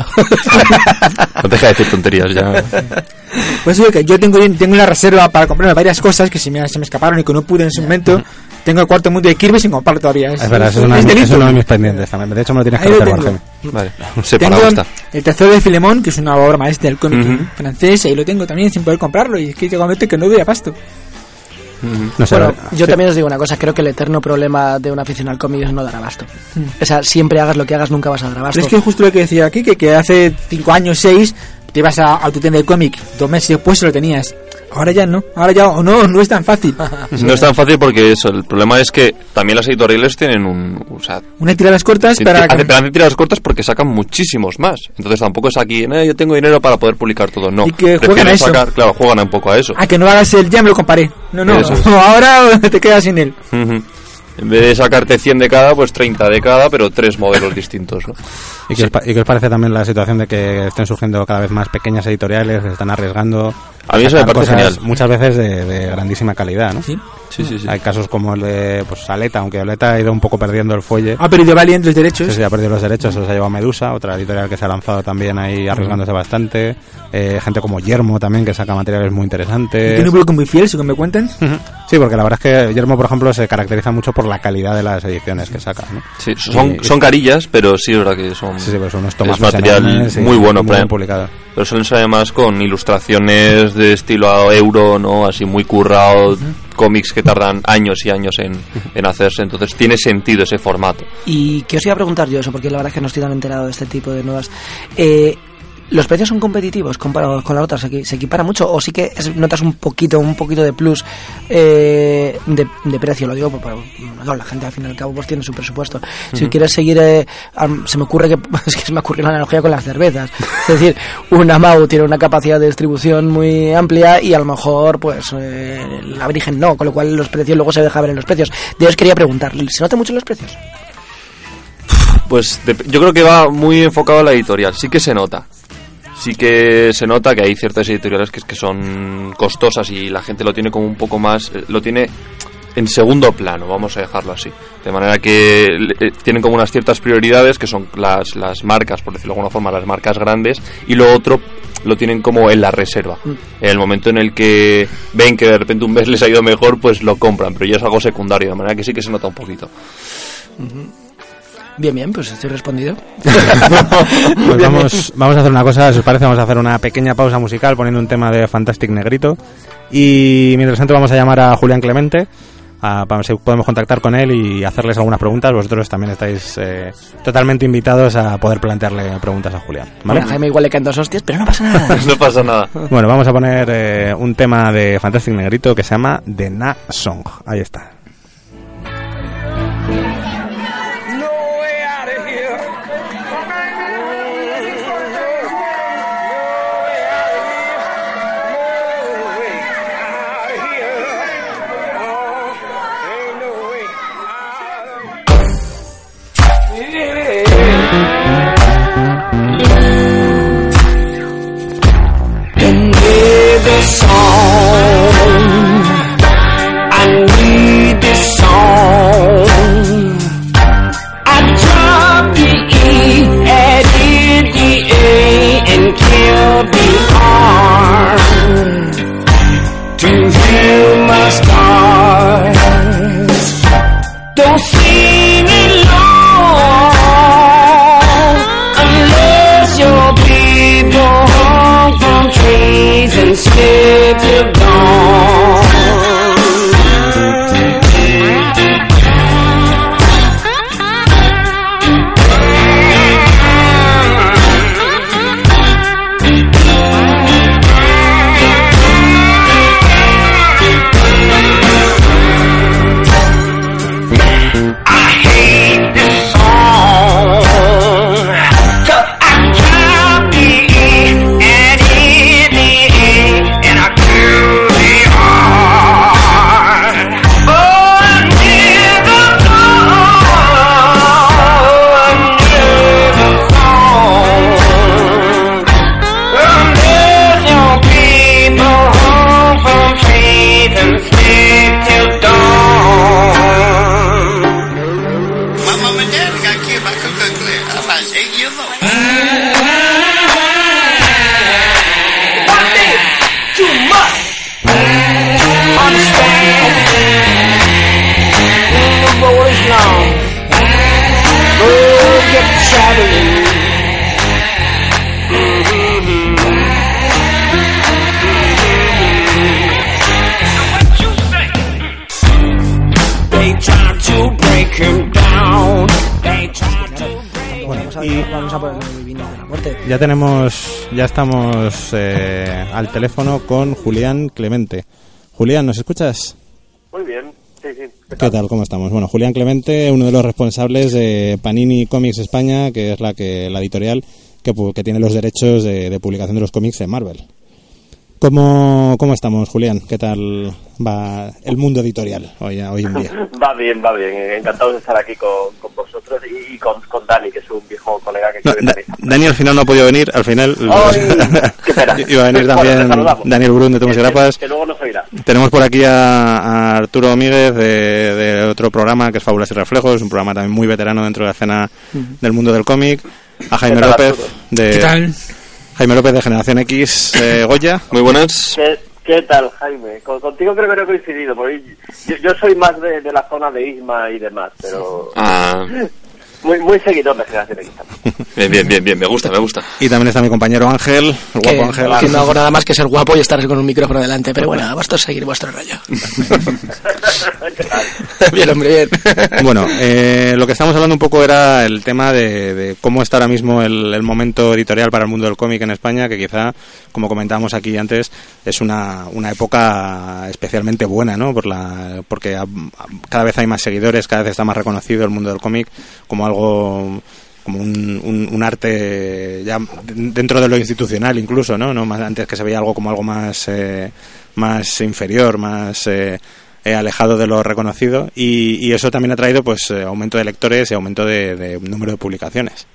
No deja de decir tonterías ya. Pues eso que yo tengo, tengo una reserva para comprarme varias cosas que se me, se me escaparon y que no pude en ese momento. Tengo el cuarto mundo de Kirby sin comprar todavía. Es verdad, eso es, una, es es delito. uno de mis pendientes también. De hecho me lo tienes que Ahí lo reservar, tengo. Jaime. Vale, Tengo separado está. el tercero de Filemón, que es una obra maestra del cómic Ujú. francés, y lo tengo también sin poder comprarlo. Y es que llega un momento que no doy abasto. No sé, Bueno, sí. yo también os digo una cosa, creo que el eterno problema de un aficionado al cómic es no dar abasto. O sea, siempre hagas lo que hagas, nunca vas a dar abasto. Pero es que justo lo que decía aquí, que, que hace cinco años, seis, te ibas a, a tu tienda de cómic, dos meses después lo tenías. Ahora ya no, ahora ya o no, no es tan fácil. No es tan fácil porque eso, el problema es que también las editoriales tienen un... O sea, Una tiradas cortas Ti- para... ti- hace- pero hacen tiradas cortas porque sacan muchísimos más. Entonces tampoco es aquí, "No, yo tengo dinero para poder publicar todo". No. Y que juegan Prefieren a eso. sacar, claro, juegan un poco a eso. A que no hagas el ya me lo comparé. No, no, Eso es. ahora te quedas sin él. Ujú. En vez de sacarte cien de cada, pues treinta de cada, pero tres modelos distintos, ¿no? ¿Y qué, os, pa- y qué os parece también la situación de que estén surgiendo cada vez más pequeñas editoriales, que se están arriesgando? A mí eso me sacar parece cosas genial. Muchas veces de, de grandísima calidad, ¿no? Sí. Sí, sí, sí. Hay casos como el de pues, Aleta, aunque Aleta ha ido un poco perdiendo el fuelle. Ha perdido Valiant los derechos. Sí, sí, ha perdido los derechos, se los ha llevado Medusa, otra editorial que se ha lanzado también ahí arriesgándose bastante. Eh, gente como Yermo también, que saca materiales muy interesantes. Tiene un bloque muy fiel, según me cuentan. Ujú. Sí, porque la verdad es que Yermo, por ejemplo, se caracteriza mucho por la calidad de las ediciones que saca, ¿no? Sí, son, Y- son carillas, pero sí es verdad que son... Sí, sí, pues son unos es tomazos material enormes y muy bueno, muy bien plan- publicado. Pero suelen ser además con ilustraciones de estilo euro, ¿no? Así muy currado, cómics que tardan años y años en, en hacerse, entonces tiene sentido ese formato. Y que os iba a preguntar yo eso, porque la verdad es que no estoy tan enterado de este tipo de nuevas. Eh, ¿Los precios son competitivos comparados con las otras? ¿Se, equi- se equipara mucho? ¿O sí que es- notas un poquito un poquito de plus eh, de, de precio? Lo digo porque bueno, la gente al fin y al cabo pues tiene su presupuesto. Si quieres seguir, eh, am- se me ocurre que es que se me ocurre la analogía con las cervezas. Es decir, una M A U tiene una capacidad de distribución muy amplia y a lo mejor pues eh, la Virgen no, con lo cual los precios luego se deja ver en los precios. Yo os quería preguntar, ¿se nota mucho en los precios? Pues de- yo creo que va muy enfocado a la editorial, sí que se nota. Sí que se nota que hay ciertas editoriales que, que son costosas y la gente lo tiene como un poco más, eh, lo tiene en segundo plano, vamos a dejarlo así. De manera que eh, tienen como unas ciertas prioridades que son las, las marcas, por decirlo de alguna forma, las marcas grandes, y lo otro lo tienen como en la reserva. En el momento en el que ven que de repente un mes les ha ido mejor, pues lo compran, pero ya es algo secundario, de manera que sí que se nota un poquito. Bien, bien, pues estoy respondido. Pues vamos, vamos a hacer una cosa, si os parece, vamos a hacer una pequeña pausa musical poniendo un tema de Fantastic Negrito. Y mientras tanto vamos a llamar a Julián Clemente, a, para ver si podemos contactar con él y hacerles algunas preguntas. Vosotros también estáis eh, totalmente invitados a poder plantearle preguntas a Julián, ¿vale? Bueno, a Jaime igual le caen dos hostias, pero no pasa nada. No pasa nada. Bueno, vamos a poner eh, un tema de Fantastic Negrito que se llama The Na Song. Ahí está. No way out of here. No way out of here. and stay till dawn. Ya tenemos, ya estamos eh, al teléfono con Julián Clemente. Julián, ¿nos escuchas? Muy bien, sí, sí. ¿Qué tal? ¿Qué tal? ¿Cómo estamos? Bueno, Julián Clemente, uno de los responsables de Panini Comics España, que es la que la editorial que, que tiene los derechos de, de publicación de los cómics en Marvel. ¿Cómo, ¿Cómo estamos, Julián? ¿Qué tal va el mundo editorial hoy, hoy en día? Va bien, va bien. Encantado de estar aquí con, con vosotros y, y con, con Dani, que es un viejo colega que... No, da, Dani al final no ha podido venir, al final... ¡Ay! ¡Qué pena! Iba a venir también bueno, Daniel Brun de Tomos y Grapas. Que luego nos oirá. Tenemos por aquí a, a Arturo Míguez de, de otro programa que es Fábulas y Reflejos, un programa también muy veterano dentro de la escena uh-huh. del mundo del cómic. A Jaime tal, López Arturo? de... ¿Qué tal? Jaime López de Generación X, eh, Goya. Muy buenas. ¿Qué, qué tal, Jaime? Con, contigo creo que no he coincidido, porque yo, yo soy más de, de la zona de Isma y demás, pero... Ah. Muy, muy seguidor de Generación X también. Bien, bien, bien, bien, me gusta, me gusta. Y también está mi compañero Ángel, el guapo que, Ángel. Que no hago nada más que ser guapo y estar con un micrófono delante, pero bueno, vosotros seguir vuestro rollo. Bien, hombre, bien. Bueno, eh, lo que estamos hablando un poco era el tema de, de cómo está ahora mismo el, el momento editorial para el mundo del cómic en España, que quizá, como comentábamos aquí antes, es una, una época especialmente buena, ¿no? Por la, porque a, a, cada vez hay más seguidores, cada vez está más reconocido el mundo del cómic como algo como un, un, un arte ya dentro de lo institucional incluso, ¿no? No más antes que se veía algo como algo más eh, más inferior, más eh, eh, alejado de lo reconocido y, y eso también ha traído pues eh, aumento de lectores y aumento de, de número de publicaciones.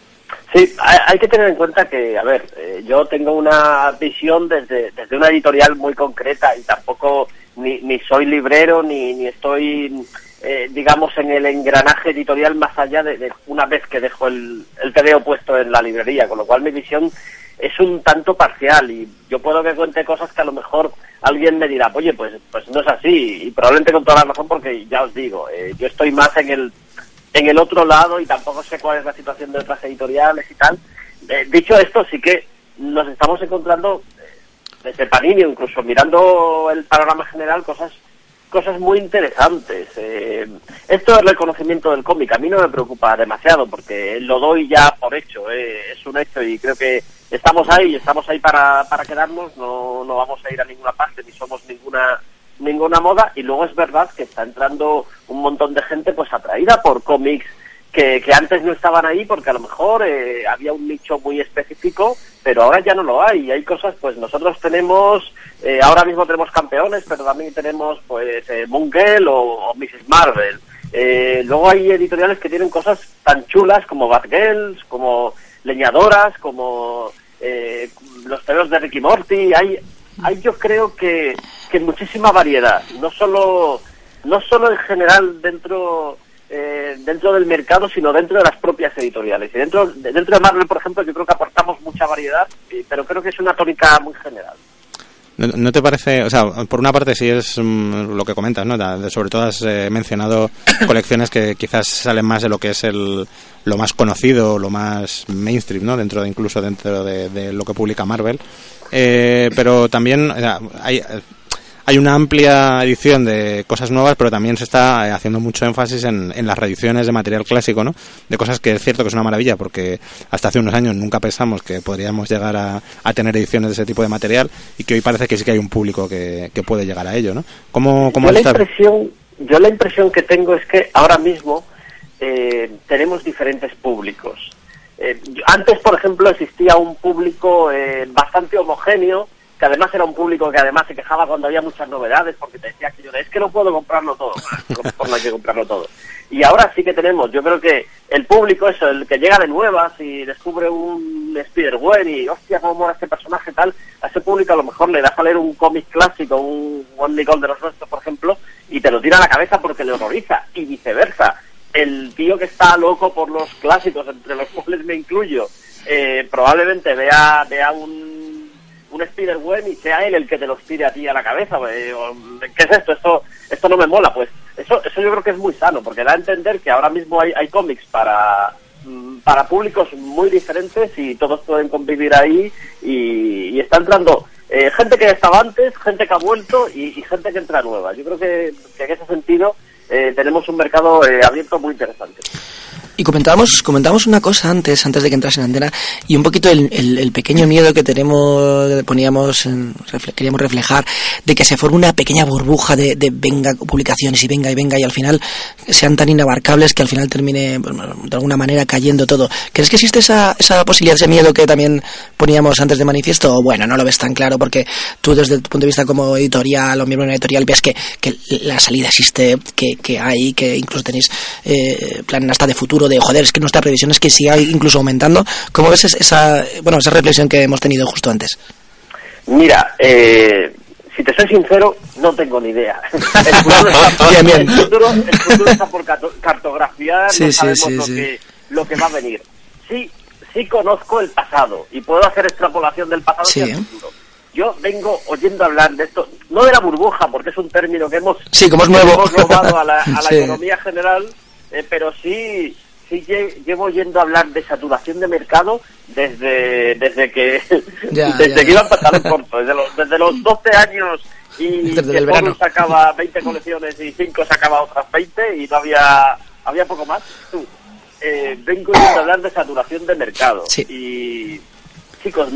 Sí, hay que tener en cuenta que, a ver, eh, yo tengo una visión desde desde una editorial muy concreta y tampoco ni, ni soy librero ni, ni estoy Eh, digamos en el engranaje editorial más allá de, de una vez que dejo el, el T V O puesto en la librería, con lo cual mi visión es un tanto parcial y yo puedo que cuente cosas que a lo mejor alguien me dirá, oye, pues pues no es así y probablemente con toda la razón porque ya os digo, eh, yo estoy más en el en el otro lado y tampoco sé cuál es la situación de otras editoriales y tal. Eh, dicho esto, sí que nos estamos encontrando eh, desde Panini, incluso mirando el panorama general, cosas cosas muy interesantes. Eh, esto es el reconocimiento del cómic. A mí no me preocupa demasiado porque lo doy ya por hecho. Eh, es un hecho y creo que estamos ahí, estamos ahí para, para quedarnos. No, no vamos a ir a ninguna parte ni somos ninguna ninguna moda. Y luego es verdad que está entrando un montón de gente pues atraída por cómics que, que antes no estaban ahí porque a lo mejor eh, había un nicho muy específico, pero ahora ya no lo hay. Hay cosas, pues nosotros tenemos, eh, ahora mismo tenemos Campeones, pero también tenemos pues eh, Moon Girl o, o missus Marvel. Eh, luego hay editoriales que tienen cosas tan chulas como Batgirls, como Leñadoras, como eh, los tebeos de Ricky Morty. Hay, hay yo creo que, que muchísima variedad, no solo, no solo en general dentro... Eh, dentro del mercado, sino dentro de las propias editoriales. Y dentro de, dentro de Marvel, por ejemplo, yo creo que aportamos mucha variedad, eh, pero creo que es una tónica muy general. ¿No, no te parece, o sea, por una parte sí es mm, lo que comentas, ¿no? De, sobre todo has eh, mencionado colecciones que quizás salen más de lo que es el lo más conocido, lo más mainstream, ¿no? Dentro de, incluso dentro de, de lo que publica Marvel. Eh, pero también, o sea, hay hay una amplia edición de cosas nuevas, pero también se está haciendo mucho énfasis en, en las reediciones de material clásico, ¿no? De cosas que es cierto que es una maravilla, porque hasta hace unos años nunca pensamos que podríamos llegar a, a tener ediciones de ese tipo de material, y que hoy parece que sí que hay un público que, que puede llegar a ello, ¿no? ¿Cómo, cómo yo, la está? impresión, yo la impresión que tengo es que ahora mismo eh, tenemos diferentes públicos. Eh, antes, por ejemplo, existía un público eh, bastante homogéneo, que además era un público que además se quejaba cuando había muchas novedades, porque te decía que yo es que no puedo comprarlo todo, por no hay que comprarlo todo. Y ahora sí que tenemos, yo creo que el público, eso, el que llega de nuevas y descubre un Spider-Gwen y hostia, cómo mola este personaje tal, a ese público a lo mejor le das a leer un cómic clásico, un One Nicole de los nuestros, por ejemplo, y te lo tira a la cabeza porque le horroriza, y viceversa. El tío que está loco por los clásicos, entre los cuales me incluyo, eh, probablemente vea, vea un un Spider-Gwen y sea él el que te los tire a ti a la cabeza. ¿Qué es esto? Esto esto no me mola. Pues eso eso yo creo que es muy sano, porque da a entender que ahora mismo hay, hay cómics para para públicos muy diferentes y todos pueden convivir ahí, y, y está entrando eh, gente que estaba antes, gente que ha vuelto y, y gente que entra nueva. Yo creo que, que en ese sentido eh, tenemos un mercado eh, abierto muy interesante. Y comentábamos, comentábamos una cosa antes, antes de que entras en antena, y un poquito el, el, el pequeño miedo que tenemos, que poníamos, en, refle, queríamos reflejar, de que se forme una pequeña burbuja de, de venga publicaciones y venga y venga, y al final sean tan inabarcables que al final termine, bueno, de alguna manera cayendo todo. ¿Crees que existe esa, esa posibilidad, ese miedo que también poníamos antes de manifiesto? O bueno, no lo ves tan claro porque tú desde tu punto de vista como editorial o miembro de una editorial ves que, que la salida existe, que, que hay, que incluso tenéis eh, plan hasta de futuro, de joder, es que nuestra previsión es que siga incluso aumentando. ¿Cómo ves esa, bueno, esa reflexión que hemos tenido justo antes? Mira, eh, si te soy sincero, no tengo ni idea. El futuro está, bien, bien. El futuro, el futuro está por cartografiar, sí, no sabemos sí, sí, lo, sí. Que, lo que va a venir. Sí, sí conozco el pasado y puedo hacer extrapolación del pasado sí, hacia el futuro. Yo vengo oyendo hablar de esto, no de la burbuja, porque es un término que hemos, sí, como es nuevo. hemos robado a la, a la sí. economía general, eh, pero sí... Sí, llevo yendo a hablar de saturación de mercado desde desde que ya, desde ya. que iba a pasar corto, desde los, desde los doce años, y desde que uno sacaba veinte colecciones y cinco sacaba otras veinte y no había había poco más. Eh, vengo yendo a hablar de saturación de mercado sí. Y chicos,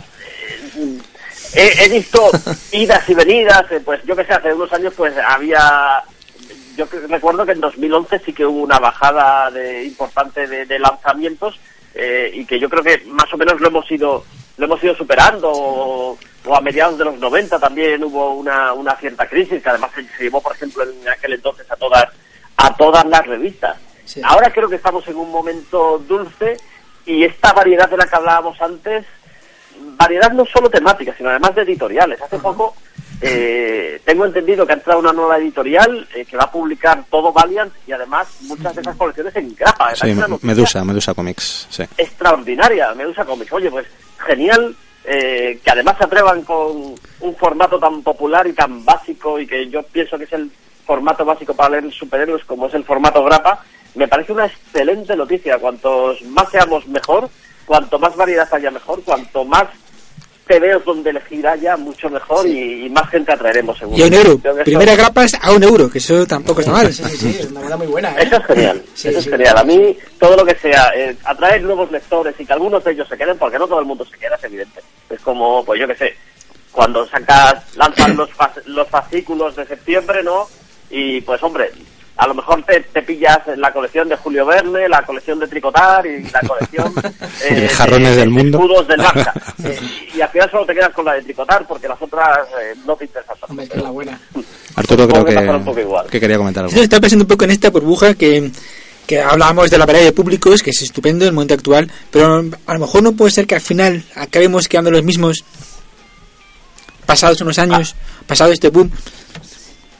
he, he visto idas y venidas, pues yo que sé, hace unos años pues había... Yo recuerdo que en dos mil once sí que hubo una bajada de, importante de, de lanzamientos, eh, y que yo creo que más o menos lo hemos ido lo hemos ido superando, o, o a mediados de los noventa también hubo una, una cierta crisis que además se llevó, por ejemplo, en aquel entonces a todas a todas las revistas. Sí. Ahora creo que estamos en un momento dulce, y esta variedad de la que hablábamos antes, variedad no solo temática, sino además de editoriales. Hace uh-huh. poco Eh, tengo entendido que ha entrado una nueva editorial eh, que va a publicar todo Valiant, y además muchas de esas colecciones en grapa. Sí, Medusa, Medusa Comics. Sí. Extraordinaria, Medusa Comics. Oye, pues genial, eh, que además se atrevan con un formato tan popular y tan básico, y que yo pienso que es el formato básico para leer superhéroes, como es el formato grapa. Me parece una excelente noticia. Cuantos más seamos mejor, cuanto más variedad haya mejor, cuanto más te veo donde elegir haya, mucho mejor, sí. y, y más gente atraeremos, seguro. Y a un euro. Primera eso... grapa es a un euro, que eso tampoco está mal. Sí, sí, es una moneda muy buena, ¿eh? Eso es genial, sí, eso sí, es genial. Sí. A mí, todo lo que sea, eh, atraer nuevos lectores y que algunos de ellos se queden, porque no todo el mundo se queda, es evidente. Es como, pues yo qué sé, cuando sacas, lanzan los, los fascículos de septiembre, ¿no? Y pues hombre, a lo mejor te, te pillas la colección de Julio Verne, la colección de Tricotar y la colección eh, de jarrones de, del de mundo, escudos del Barça. eh, y al final solo te quedas con la de Tricotar, porque las otras eh, no te interesan tanto. Hombre, es que es la buena. Arturo, creo que, que quería comentar algo. Sí, está pensando un poco en esta burbuja que, que hablábamos de la variedad de públicos, que es estupendo en el momento actual, pero a lo mejor no puede ser que al final acabemos quedando los mismos pasados unos años, ah. pasado este boom.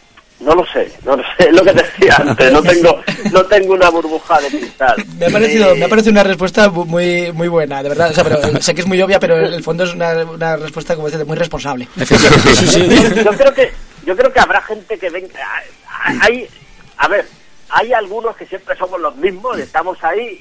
No lo sé, no lo sé, es lo que decía antes, no tengo no tengo una burbuja de cristal. Me ha parecido, Eh, me ha parecido una respuesta muy muy buena, de verdad. O sea, pero sé que es muy obvia, pero en el fondo es una, una respuesta, como dices, muy responsable. Sí, sí. yo, yo creo que yo creo que habrá gente que venga, hay, a ver, hay algunos que siempre somos los mismos, estamos ahí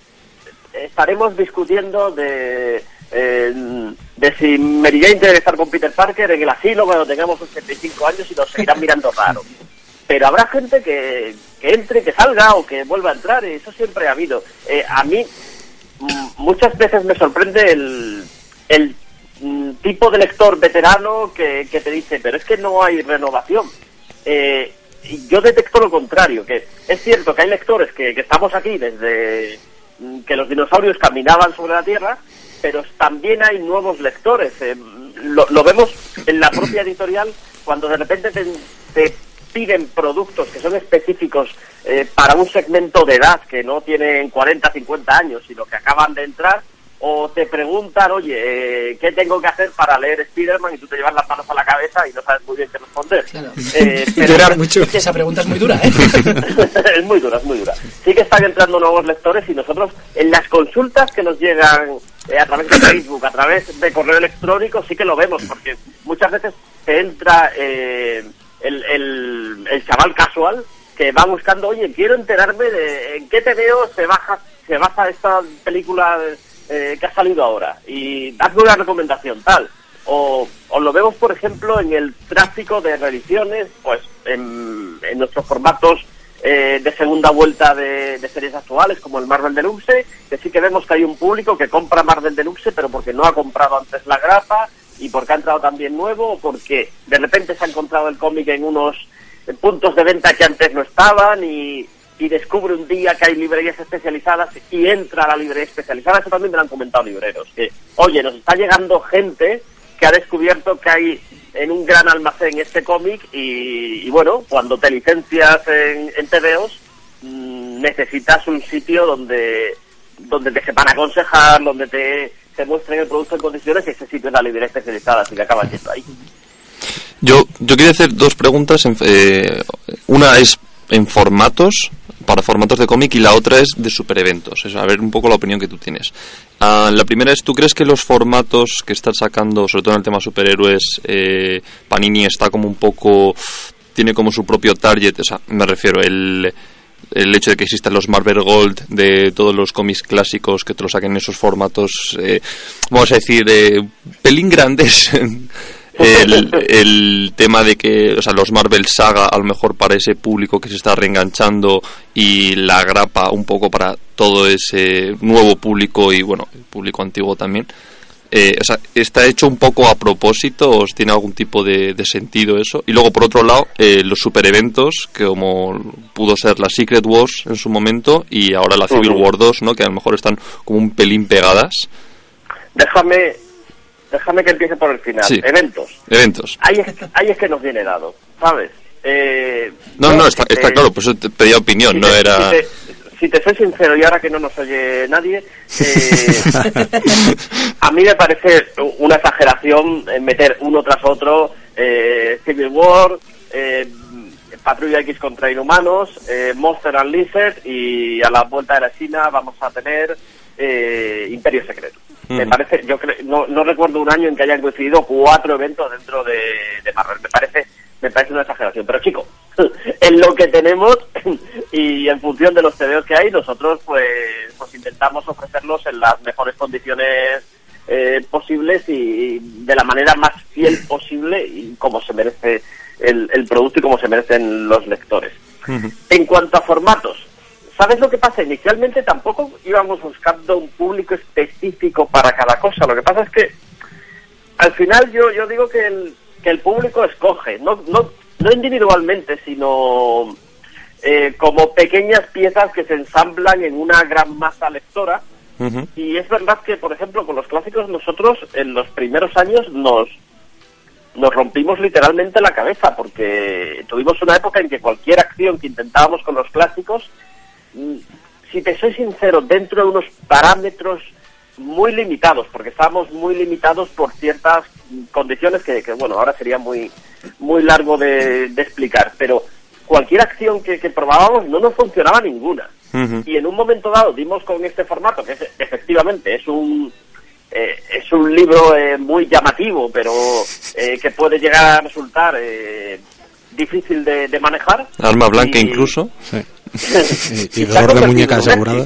y estaremos discutiendo de eh, de si Mary Jane debe estar con Peter Parker en el asilo cuando tengamos ochenta y cinco años y nos seguirán mirando raro. Pero habrá gente que, que entre, que salga o que vuelva a entrar, y eso siempre ha habido. Eh, a mí m- muchas veces me sorprende el, el m, tipo de lector veterano que, que te dice, pero es que no hay renovación. Eh, y yo detecto lo contrario, que es cierto que hay lectores que, que estamos aquí desde m, que los dinosaurios caminaban sobre la Tierra, pero también hay nuevos lectores. Eh, lo, lo vemos en la propia editorial cuando de repente te, te piden productos que son específicos eh, para un segmento de edad que no tienen cuarenta, cincuenta años, sino que acaban de entrar, o te preguntan, oye, eh, ¿qué tengo que hacer para leer Spider-Man? Y tú te llevas las manos a la cabeza y no sabes muy bien qué responder. Claro. Eh, pero Llorar mucho. Esa pregunta es muy dura, ¿eh? es muy dura, es muy dura. Sí que están entrando nuevos lectores y nosotros en las consultas que nos llegan eh, a través de Facebook, a través de correo electrónico, sí que lo vemos, porque muchas veces te entra eh, el, el, el chaval casual que va buscando, oye, quiero enterarme de en qué T V O se baja, se basa esta película eh, que ha salido ahora, y hazme una recomendación, tal. O, o lo vemos, por ejemplo, en el tráfico de reediciones, pues en, en nuestros formatos eh, de segunda vuelta de, de series actuales, como el Marvel Deluxe, que sí que vemos que hay un público que compra Marvel Deluxe, pero porque no ha comprado antes la grapa, y porque ha entrado también nuevo, o porque de repente se ha encontrado el cómic en unos puntos de venta que antes no estaban, y, y descubre un día que hay librerías especializadas y entra a la librería especializada. Eso también me lo han comentado libreros, que, oye, nos está llegando gente que ha descubierto que hay en un gran almacén este cómic, y, y bueno, cuando te licencias en, en T V Os, mmm, necesitas un sitio donde donde te sepan aconsejar, donde te, te muestren el producto en condiciones, y ese sitio es la librería especializada, así que acabas yendo ahí. Yo, yo quería hacer dos preguntas. En, eh, una es en formatos, para formatos de cómic, y la otra es de supereventos. Es a ver un poco la opinión que tú tienes. Uh, la primera es, ¿tú crees que los formatos que están sacando, sobre todo en el tema superhéroes, eh, Panini está como un poco, tiene como su propio target? O sea, me refiero, el, el hecho de que existan los Marvel Gold de todos los cómics clásicos, que te lo saquen en esos formatos, eh, vamos a decir, eh, pelín grandes. El, el tema de que, o sea, los Marvel Saga a lo mejor para ese público que se está reenganchando, y la grapa un poco para todo ese nuevo público, y bueno, el público antiguo también, eh, o sea, ¿está hecho un poco a propósito o tiene algún tipo de, de sentido eso? Y luego, por otro lado, eh, los supereventos, que como pudo ser la Secret Wars en su momento y ahora la Civil War dos, ¿no?, que a lo mejor están como un pelín pegadas. Déjame déjame que empiece por el final. Sí. Eventos. Eventos. Ahí es, ahí es que nos viene dado, ¿sabes? Eh, No, yo, no, está, si está te- claro, por eso te pedía opinión, si no te- era... Si te, si te soy sincero, y ahora que no nos oye nadie, eh, a mí me parece una exageración eh, meter uno tras otro eh, Civil War, eh, Patrulla X contra Inhumanos, eh, Monster and Lizard, y a la vuelta de la esquina vamos a tener eh, Imperio Secreto. Mm. Me parece, yo creo, no, no recuerdo un año en que hayan coincidido cuatro eventos dentro de, de Marvel. Me parece, me parece una exageración. Pero chico, en lo que tenemos y en función de los T V Os que hay, nosotros pues, pues intentamos ofrecerlos en las mejores condiciones eh, posibles y de la manera más fiel posible, y como se merece el, el producto y como se merecen los lectores. Ujú. En cuanto a formatos, ¿sabes lo que pasa? Inicialmente tampoco íbamos buscando un público específico para cada cosa. Lo que pasa es que al final yo yo digo que el, que el público escoge, no no no individualmente, sino eh, como pequeñas piezas que se ensamblan en una gran masa lectora. Ujú. Y es verdad que, por ejemplo, con los clásicos nosotros en los primeros años nos nos rompimos literalmente la cabeza, porque tuvimos una época en que cualquier acción que intentábamos con los clásicos, mm, si te soy sincero, dentro de unos parámetros muy limitados, porque estábamos muy limitados por ciertas condiciones que, que bueno, ahora sería muy muy largo de, de explicar, pero cualquier acción que, que probábamos no nos funcionaba ninguna. Uh-huh. Y en un momento dado dimos con este formato, que es, efectivamente es un eh, es un libro eh, muy llamativo, pero eh, que puede llegar a resultar eh, difícil de, de manejar. Arma blanca y, incluso. Sí. y, y dolor de muñeca asegurada.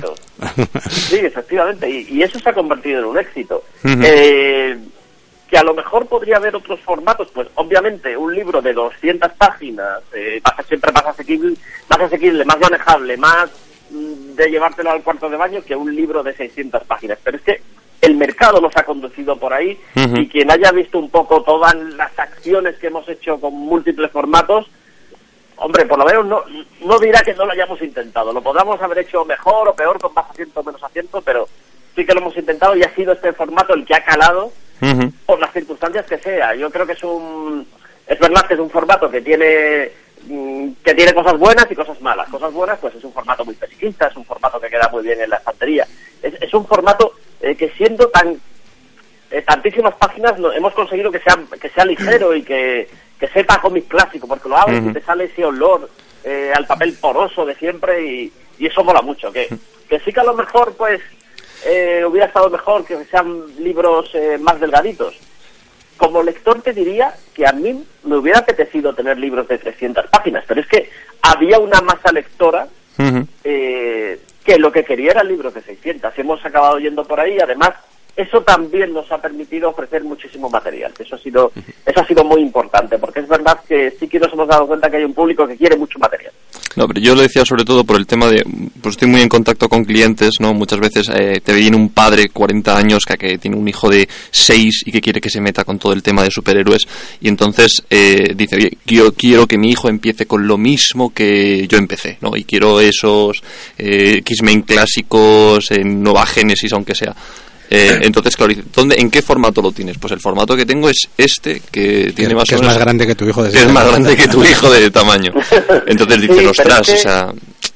Sí, efectivamente, y, y eso se ha convertido en un éxito. Uh-huh. Eh, que a lo mejor podría haber otros formatos, pues obviamente un libro de doscientas páginas eh, va a ser siempre más asequible, más asequible, más manejable, más mm, de llevártelo al cuarto de baño que un libro de seiscientas páginas. Pero es que el mercado nos ha conducido por ahí, uh-huh. y quien haya visto un poco todas las acciones que hemos hecho con múltiples formatos, hombre, por lo menos no, no dirá que no lo hayamos intentado. Lo podamos haber hecho mejor o peor, con más asiento o menos asiento, pero sí que lo hemos intentado y ha sido este formato el que ha calado, uh-huh. por las circunstancias que sea. Yo creo que es un... Es verdad que es un formato que tiene que tiene cosas buenas y cosas malas. Cosas buenas, pues es un formato muy pesimista, es un formato que queda muy bien en la estantería. Es, es un formato eh, que siendo tan eh, tantísimas páginas no, hemos conseguido que sea que sea ligero y que, que sepa cómic clásico, porque lo abres uh-huh. y te sale ese olor eh, al papel poroso de siempre y, y eso mola mucho. Que, que sí que a lo mejor pues eh, hubiera estado mejor que sean libros eh, más delgaditos. Como lector te diría que a mí me hubiera apetecido tener libros de trescientas páginas, pero es que había una masa lectora uh-huh. eh, que lo que quería eran libros de seiscientas. Hemos acabado yendo por ahí, además eso también nos ha permitido ofrecer muchísimo material. Eso ha sido uh-huh. eso ha sido muy importante, porque es verdad que sí que nos hemos dado cuenta que hay un público que quiere mucho material. No, pero yo lo decía sobre todo por el tema de, pues estoy muy en contacto con clientes, ¿no? Muchas veces eh, te viene un padre, cuarenta años, que, que tiene un hijo de seis y que quiere que se meta con todo el tema de superhéroes, y entonces eh, dice, oye, yo quiero que mi hijo empiece con lo mismo que yo empecé, ¿no? Y quiero esos eh, X-Men clásicos en Nueva Génesis, aunque sea. Eh, entonces, claro, ¿dónde, ¿en qué formato lo tienes? Pues el formato que tengo es este, que tiene que, más que o menos... es más grande que tu hijo de que es más grande que tu hijo de tamaño. Entonces dices, sí, ostras, es que, o sea...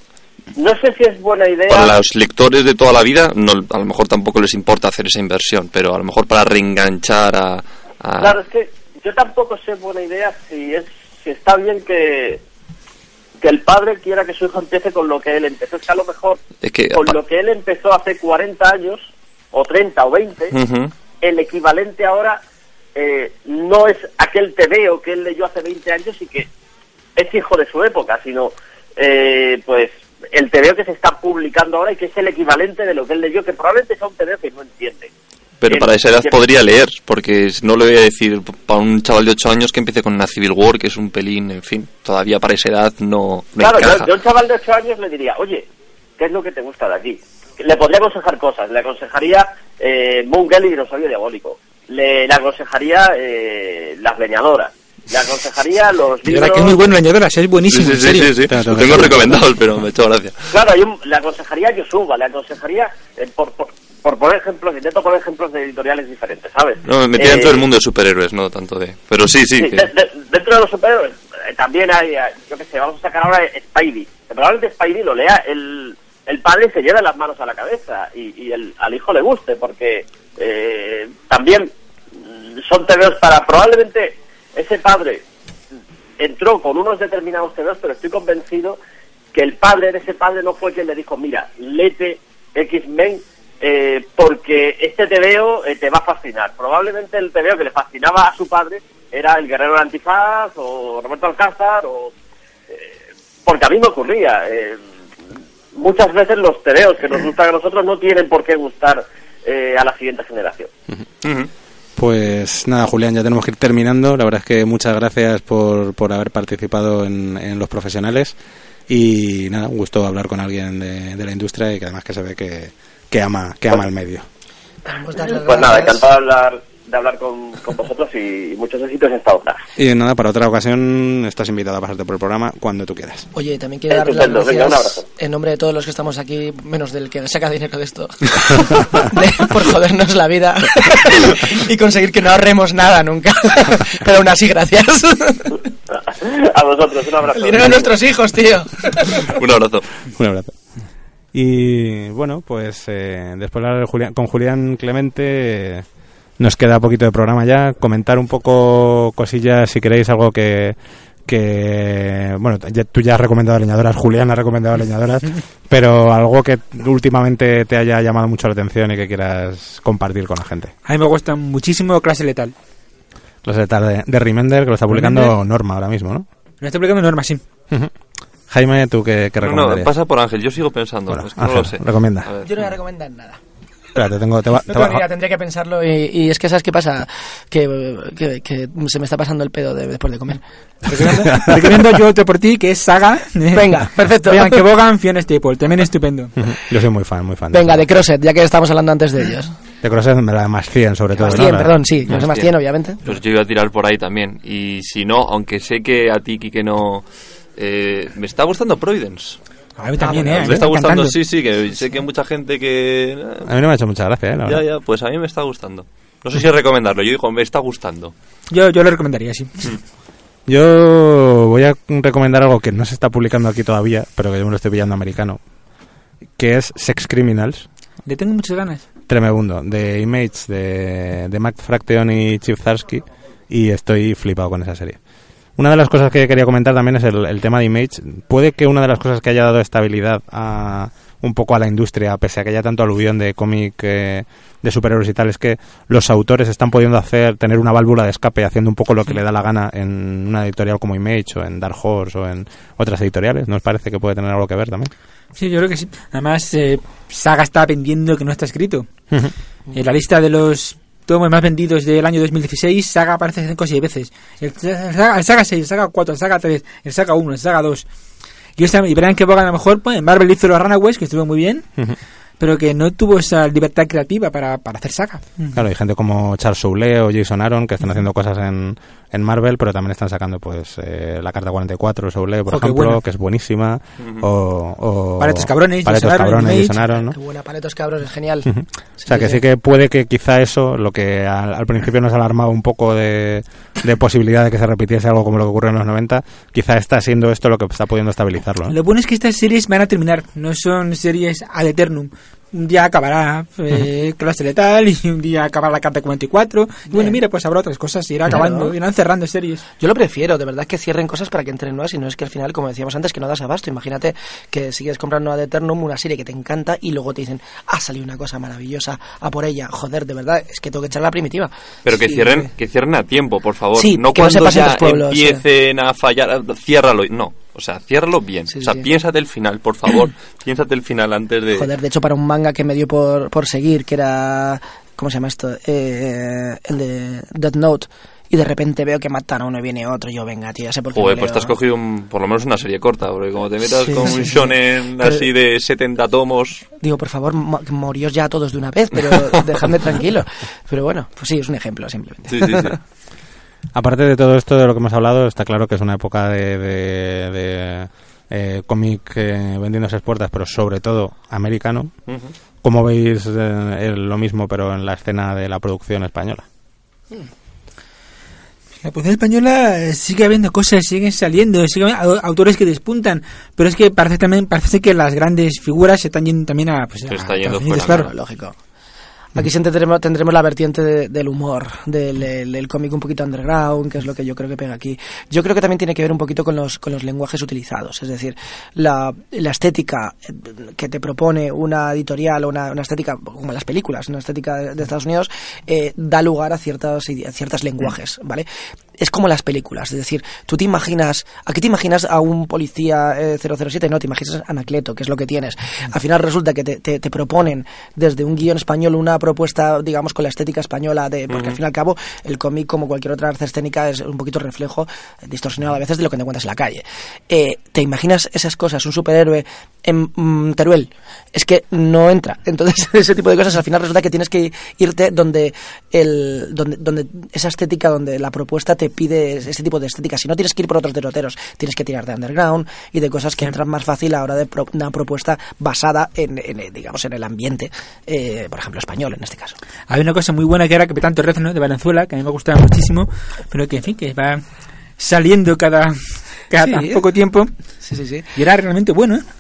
No sé si es buena idea... Para los lectores de toda la vida, no, a lo mejor tampoco les importa hacer esa inversión, pero a lo mejor para reenganchar a... a... Claro, es que yo tampoco sé buena idea si es si está bien que... que el padre quiera que su hijo empiece con lo que él empezó. Es que a lo mejor es que, con lo que él empezó hace cuarenta años... o treinta o veinte, uh-huh. el equivalente ahora eh, no es aquel tebeo que él leyó hace veinte años y que es hijo de su época, sino eh, pues el tebeo que se está publicando ahora y que es el equivalente de lo que él leyó, que probablemente sea un tebeo que no entiende. Pero para esa edad podría leer, porque no le voy a decir para un chaval de ocho años que empiece con una Civil War, que es un pelín, en fin, todavía para esa edad no, no claro, encaja. Yo, yo a un chaval de ocho años le diría, oye, ¿qué es lo que te gusta de aquí? Le podría aconsejar cosas, le aconsejaría eh, Mungel y Dinosaurio Diabólico, le, le aconsejaría eh, Las Leñadoras, le aconsejaría los libros... La que es muy bueno Leñadoras, es buenísimo, sí, en sí, serio. Sí, sí, sí. Lo tengo recomendado, pero me ha hecho gracia. Claro, hay un, le aconsejaría a Yosuba, le aconsejaría, eh, por, por, por poner ejemplos, intento poner ejemplos de editoriales diferentes, ¿sabes? No, me metí eh, dentro del mundo de superhéroes, no tanto de... Pero sí, sí. sí que... de, de, dentro de los superhéroes eh, también hay, yo qué sé, vamos a sacar ahora Spidey. Probablemente Spidey lo lea el... el padre se lleva las manos a la cabeza y, y el, al hijo le guste, porque eh, también son tebeos para... Probablemente ese padre entró con unos determinados tebeos, pero estoy convencido que el padre de ese padre no fue quien le dijo, mira, léete X-Men eh, porque este tebeo eh, te va a fascinar. Probablemente el tebeo que le fascinaba a su padre era El Guerrero del Antifaz o Roberto Alcázar, o eh, porque a mí me ocurría... Eh, muchas veces los tebeos que nos gustan a nosotros no tienen por qué gustar eh, a la siguiente generación. Uh-huh. Pues nada, Julián, ya tenemos que ir terminando. La verdad es que muchas gracias por, por haber participado en, en Los Profesionales y nada, un gusto hablar con alguien de, de la industria y que además que se ve que, que ama que ama el medio. Pues nada, encantado de hablar de hablar con, con vosotros y muchos éxitos en esta onda. Y nada, para otra ocasión estás invitado a pasarte por el programa cuando tú quieras. Oye, también quiero dar las gracias en nombre de todos los que estamos aquí, menos del que saca dinero de esto, de, por jodernos la vida y conseguir que no ahorremos nada nunca. Pero aún así, gracias. A vosotros, un abrazo. El dinero de nuestros hijos, tío. Un abrazo. Un abrazo. Y bueno, pues eh, después de hablar Julián, con Julián Clemente... Eh, Nos queda poquito de programa ya. Comentar un poco cosillas, si queréis, algo que... que bueno, ya, tú ya has recomendado leñadoras, Julián ha recomendado leñadoras, pero algo que últimamente te haya llamado mucho la atención y que quieras compartir con la gente. A mí me gusta muchísimo Clase Letal. Clase Letal de, de Remender, que lo está publicando Remender. Norma ahora mismo, ¿no? Lo está publicando Norma, sí. Uh-huh. Jaime, ¿tú qué, qué recomendarías? No, no, pasa por Ángel, yo sigo pensando. Bueno, es que Ángel, no lo sé. Recomienda. Yo no voy a recomendar nada. Espérate, tengo, te va, no te va, tengo idea, tendría que pensarlo y, y es que ¿sabes qué pasa? Que, que, que se me está pasando el pedo de, después de comer. Recomiendo yo otro por ti, que es Saga. Venga, perfecto. Vean que Bogan, Fiona Staple, también estupendo. Yo soy muy fan, muy fan. Venga, de Crosset, ya que estamos hablando antes de ellos. De Crosset me la más cien, sobre todo. Más cien, ¿no? perdón, sí, más, más cien, obviamente. Pues yo iba a tirar por ahí también. Y si no, aunque sé que a ti, que no... Eh, me está gustando Providence. A mí también, ah, ¿eh? Me está gustando, sí, sí, que sé que hay mucha gente que... Eh, a mí no me ha hecho mucha gracia, ¿eh? La ya, verdad. ya, pues a mí me está gustando. No sé si recomendarlo, yo digo, me está gustando. Yo, yo lo recomendaría, sí. Yo voy a recomendar algo que no se está publicando aquí todavía, pero que yo me lo estoy pillando americano, que es Sex Criminals. Le tengo muchas ganas. Tremebundo, de Image, de, de Matt Fraction y Chip Zdarsky, y estoy flipado con esa serie. Una de las cosas que quería comentar también es el, el tema de Image. Puede que una de las cosas que haya dado estabilidad a un poco a la industria, pese a que haya tanto aluvión de cómic eh, de superhéroes y tal, es que los autores están pudiendo hacer tener una válvula de escape haciendo un poco lo que le da la gana en una editorial como Image o en Dark Horse o en otras editoriales. ¿No os parece que puede tener algo que ver también? Sí, yo creo que sí. Además, eh, Saga está vendiendo que no está escrito. Uh-huh. En la lista de los tomos más vendidos del año dos mil dieciséis, Saga aparece cinco o seis veces. El Saga, el Saga seis, el Saga cuatro, el Saga tres, el Saga uno, el Saga dos. Y, esta, y verán que Bogan a lo mejor, pues, Marvel hizo los Runaways, que estuvo muy bien, uh-huh. pero que no tuvo esa libertad creativa para, para hacer Saga. Claro, hay gente como Charles Soule o Jason Aaron que están haciendo cosas en, en Marvel, pero también están sacando pues eh, la carta cuarenta y cuatro de Soule, por oh, ejemplo, bueno. que es buenísima, uh-huh. o, o Paletos Cabrones, Paletos Cabrones, Jason Aaron, ¿no? Qué buena, Paletos Cabrones, es genial. Uh-huh. Sí, o sea, que sí que puede que quizá eso, lo que al, al principio nos alarmaba un poco de, de posibilidad de que se repitiese algo como lo que ocurrió en los noventa, quizá está siendo esto lo que está pudiendo estabilizarlo, ¿no? Lo bueno es que estas series van a terminar, no son series ad eternum. Un día acabará eh, uh-huh. Clase Letal y un día acabará la carta cuarenta y cuatro. Y bueno, mira, pues habrá otras cosas, irá acabando, claro. irán cerrando series. Yo lo prefiero, de verdad, que cierren cosas para que entren nuevas y no es que al final, como decíamos antes, que no das abasto. Imagínate que sigues comprando ad eternum una serie que te encanta y luego te dicen, ha salido una cosa maravillosa, a por ella. Joder, de verdad, es que tengo que echar la primitiva. Pero que sí, cierren que... que cierren a tiempo, por favor. Sí, no que cuando no se pasen ya los pueblos, empiecen sí. a fallar, ciérralo. No. O sea, ciérralo bien. Sí, o sea, sí. piénsate el final, por favor. Piénsate el final antes de... Joder, de hecho, para un manga que me dio por, por seguir, que era... ¿Cómo se llama esto? Eh, el de Death Note. Y de repente veo que matan a uno y viene otro. Y yo, venga, tío, ya sé por qué. Joder, me pues leo. te has cogido un, por lo menos una serie corta. Porque como te metas Sí, con sí, un sí. shonen Pero- así de setenta tomos... Digo, por favor, mo- moríos ya todos de una vez, pero dejadme tranquilo. Pero bueno, pues sí, es un ejemplo, simplemente. Sí, sí, sí. Aparte de todo esto de lo que hemos hablado, está claro que es una época de, de, de eh, cómic eh, vendiéndose puertas, pero sobre todo americano. Ujú. ¿Cómo veis eh, el- lo mismo, pero en la escena de la producción española? La producción española eh, sigue habiendo cosas, siguen saliendo, sigue habiendo au- autores que despuntan, pero es que parece también parece que las grandes figuras se están yendo también a, pues, Se a está yendo Estados Unidos, fuera, claro. Lógico. Aquí siempre tendremos, tendremos la vertiente de- del humor, del, del, del cómic un poquito underground, que es lo que yo creo que pega aquí. Yo creo que también tiene que ver un poquito con los, con los lenguajes utilizados, es decir, la, la estética eh, que te propone una editorial o una, una estética, como las películas, una estética de, de Estados Unidos, eh, da lugar a ciertos, a ciertos lenguajes, ¿vale? Es como las películas, es decir, tú te imaginas, aquí te imaginas a un policía eh, cero cero siete, no, te imaginas a Anacleto, que es lo que tienes. Al final resulta que te, te, te proponen desde un guión español una propuesta, digamos, con la estética española, de porque uh-huh. al fin y al cabo el cómic, como cualquier otra arte escénica, es un poquito reflejo, eh, distorsionado a veces, de lo que te encuentras en la calle. Eh, te imaginas esas cosas, un superhéroe en mm, Teruel, es que no entra. Entonces ese tipo de cosas al final resulta que tienes que irte donde el donde, donde esa estética, donde la propuesta te pide ese tipo de estética. Si no, tienes que ir por otros derroteros, tienes que tirar de underground y de cosas que entran más fácil a la hora de pro, una propuesta basada en, en, digamos, en el ambiente, eh, por ejemplo, español en este caso. Hay una cosa muy buena que era Capitán Torrez, ¿no?, de Valenzuela, que a mí me gustaba muchísimo, pero que en fin, que va saliendo cada, cada Sí. poco tiempo, Sí, sí, sí. y era realmente bueno, ¿eh?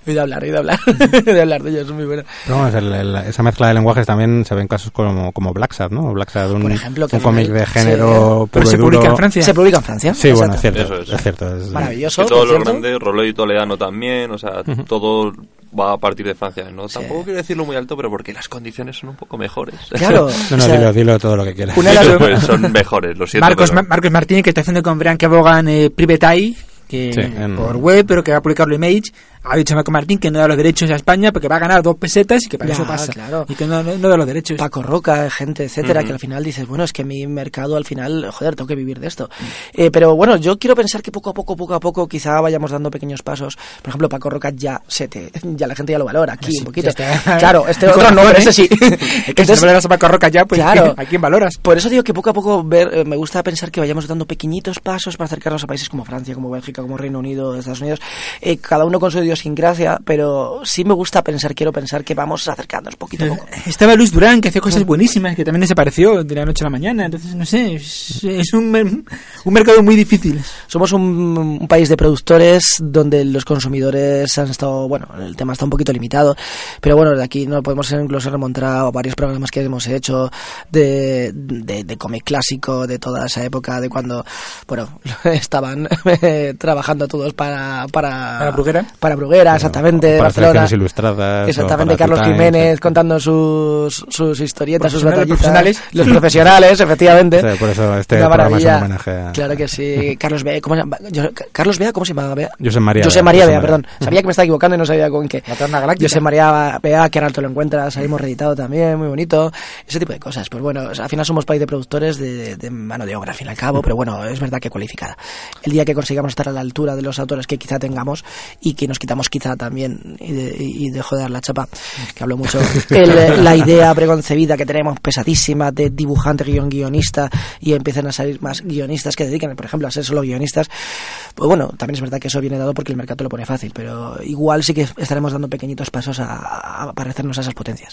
He oído hablar, he oído hablar. He oído hablar de ellos, son muy buenos. Pero vamos, el, el, esa mezcla de lenguajes también se ve en casos como, como Black Sad, ¿no? Black Sad, un, Por ejemplo, que un cómic de género Pero puro se y duro. publica en Francia. Se publica en Francia. Sí, bueno, es exacto. cierto, Eso es. es. es cierto. Es, Maravilloso. Que todos por los cierto. grandes, Rollo y Toledano también, o sea, Ujú. todo va a partir de Francia, ¿no? Sí. Tampoco quiero decirlo muy alto, pero porque las condiciones son un poco mejores. Claro. No, no, o sea, dilo, dilo todo lo que quieras. Una de las- Pues son mejores, lo siento. Marcos, pero- Ma- Marcos Martínez, que está haciendo con Brian Kevogan eh, Private Eye, que Sí, en- por web, pero que va a publicarlo Image. Ha dicho Marco Martín que no da los derechos a España porque va a ganar dos pesetas y que para Ya, eso pasa. claro. Y que no, no, no da los derechos. Paco Roca, gente, etcétera, Ujú. que al final dices, bueno, es que mi mercado al final, joder, tengo que vivir de esto. Eh, pero bueno, yo quiero pensar que poco a poco, poco a poco, quizá vayamos dando pequeños pasos. Por ejemplo, Paco Roca ya se te, ya la gente ya lo valora aquí Sí, un poquito. ya está. Claro, este Y con otro no, razón, pero ¿eh? este sí. Es que si Entonces, no le das a Paco Roca ya, pues claro. ¿a quién valoras? Por eso digo que poco a poco ver, eh, me gusta pensar que vayamos dando pequeñitos pasos para acercarnos a países como Francia, como Bélgica, como Reino Unido, Estados Unidos, eh, cada uno con su idiosincrasia, pero sí me gusta pensar, quiero pensar que vamos acercándonos poquito a poco. Estaba Luis Durán, que hacía cosas buenísimas, que también desapareció de la noche a la mañana. Entonces, no sé, es, es un, mer- un mercado muy difícil. Somos un, un país de productores donde los consumidores han estado, bueno, el tema está un poquito limitado, pero bueno, de aquí no podemos incluso remontar a varios programas que hemos hecho de, de, de cómic clásico, de toda esa época, de cuando, bueno, estaban eh, trabajando todos para... Para, ¿Para Bruguera? Para Bruguera, exactamente, Para Barcelona. selecciones ilustradas. Exactamente, o para Carlos Two Times, Jiménez sí. contando sus, sus historietas, sus Profesionales, batallitas. profesionales. Los profesionales, efectivamente. Sí, por eso este Una programa es un maravilla. homenaje a... Claro que sí. Carlos Bea, ¿cómo se llama? Yo- Carlos Bea, ¿cómo se llama Bea? José María José Bea, María José Bea, María. perdón. Sabía que me estaba equivocando y no sabía con qué. La Terna Galáctica. José María Bea, que ahora te lo encuentras, ahí hemos reeditado también, muy bonito. Ese tipo de cosas. Pues bueno, al final somos país de productores de, de mano de obra, al fin y al cabo, pero bueno, es verdad que cualificada. El día que consigamos estar a la altura de los autores que quizá tengamos y que nos quitamos quizá también y, de, y dejo de dar la chapa, que hablo mucho, el, la idea preconcebida que tenemos pesadísima de dibujante, guion, guionista y empiezan a salir más guionistas que dedican, por ejemplo, a ser solo guionistas, pues bueno, también es verdad que eso viene dado porque el mercado lo pone fácil, pero igual sí que estaremos dando pequeñitos pasos a, a parecernos a esas potencias.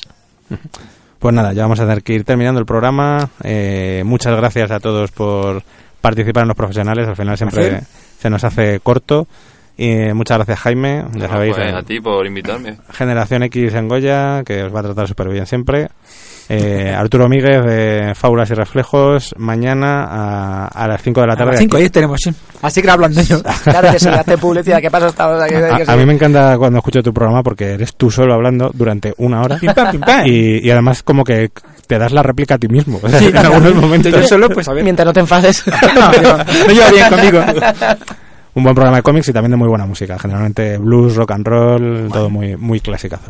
Pues nada, ya vamos a tener que ir terminando el programa. Eh, muchas gracias a todos por participar en los profesionales. Al final siempre Placer. se nos hace corto. Y eh, muchas gracias, Jaime. Ya No, sabéis, pues, eh, a ti por invitarme. Generación X en Goya, que os va a tratar súper bien siempre. Eh, Arturo Míguez de Fábulas y Reflejos, mañana a, a las cinco de la A tarde. las cinco aquí. ahí tenemos, sí. Así que hablando yo. Claro que sí, hace publicidad, ¿qué pasa? Estamos aquí, que sí. A, a mí me encanta cuando escucho tu programa porque eres tú solo hablando durante una hora. Pim, pam, pim, pam. Y, y además como que te das la réplica a ti mismo. O sea, Sí, en algunos momentos. Yo solo, pues a ver. Mientras no te enfades. No, yo- no lleva bien conmigo. Un buen programa de cómics y también de muy buena música. Generalmente blues, rock and roll, todo muy, muy clasicazo.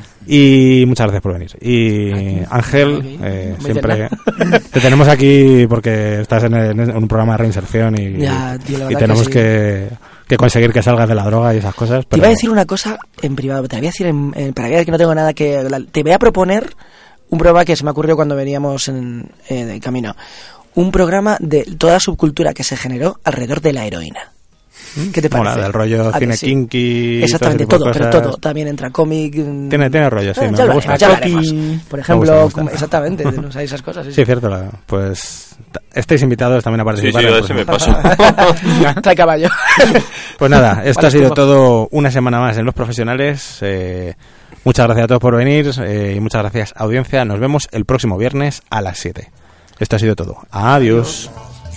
Y muchas gracias por venir. Y Ángel, Aquí. eh, Muy siempre te tenemos aquí porque estás en, el- en un programa de reinserción y, Ya, tío, la y verdad tenemos que sí. que, que conseguir que salgas de la droga y esas cosas. Te Pero iba a decir una cosa en privado, te la voy a decir en, en- para que veas que no tengo nada que... la- te voy a proponer un programa que se me ocurrió cuando veníamos en, en el camino. Un programa de toda la subcultura que se generó alrededor de la heroína. ¿Qué te mola, parece? del rollo ¿A que cine sí? kinky. Exactamente, todo, ese todo, tipo de pero cosas. todo. También entra cómic... mm, Tiene, tiene rollo, sí. eh, me- ya, me lo gusta. haremos, ya lo haremos. Por Me gusta, ejemplo, me gusta. como- exactamente, no sabéis esas cosas. Sí, Sí, es cierto. la- pues t- estáis invitados también a Sí, participar. sí, en yo el ese me próximo. paso. Trae caballo. Pues nada, esto Vale, ha sido estuvo. todo una semana más en Los Profesionales. Eh, muchas gracias a todos por venir eh, y muchas gracias, audiencia. Nos vemos el próximo viernes a las siete. Esto ha sido todo. Adiós.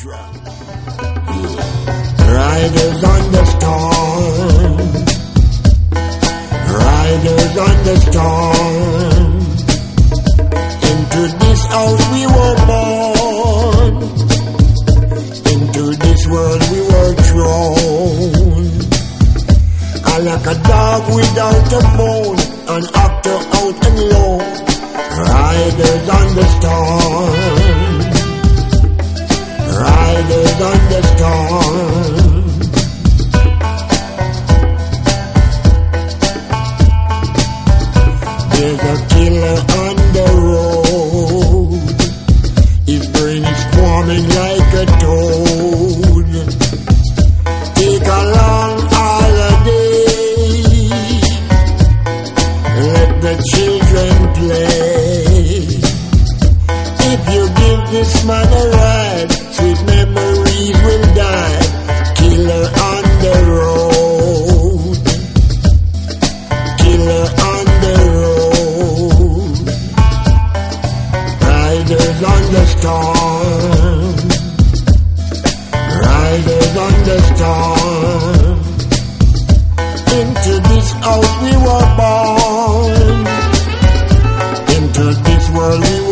Riders on the storm, riders on the storm. Into this house we were born, into this world we were thrown. I like a dog without a bone, an actor out and low. Riders on the storm, riders on the storm. There's a killer on the road. His brain is squirming like a toad. Take a long holiday. Let the children play. If you give this man a ride, sweet memories will die. Killer on the road. house we were born. Into this world we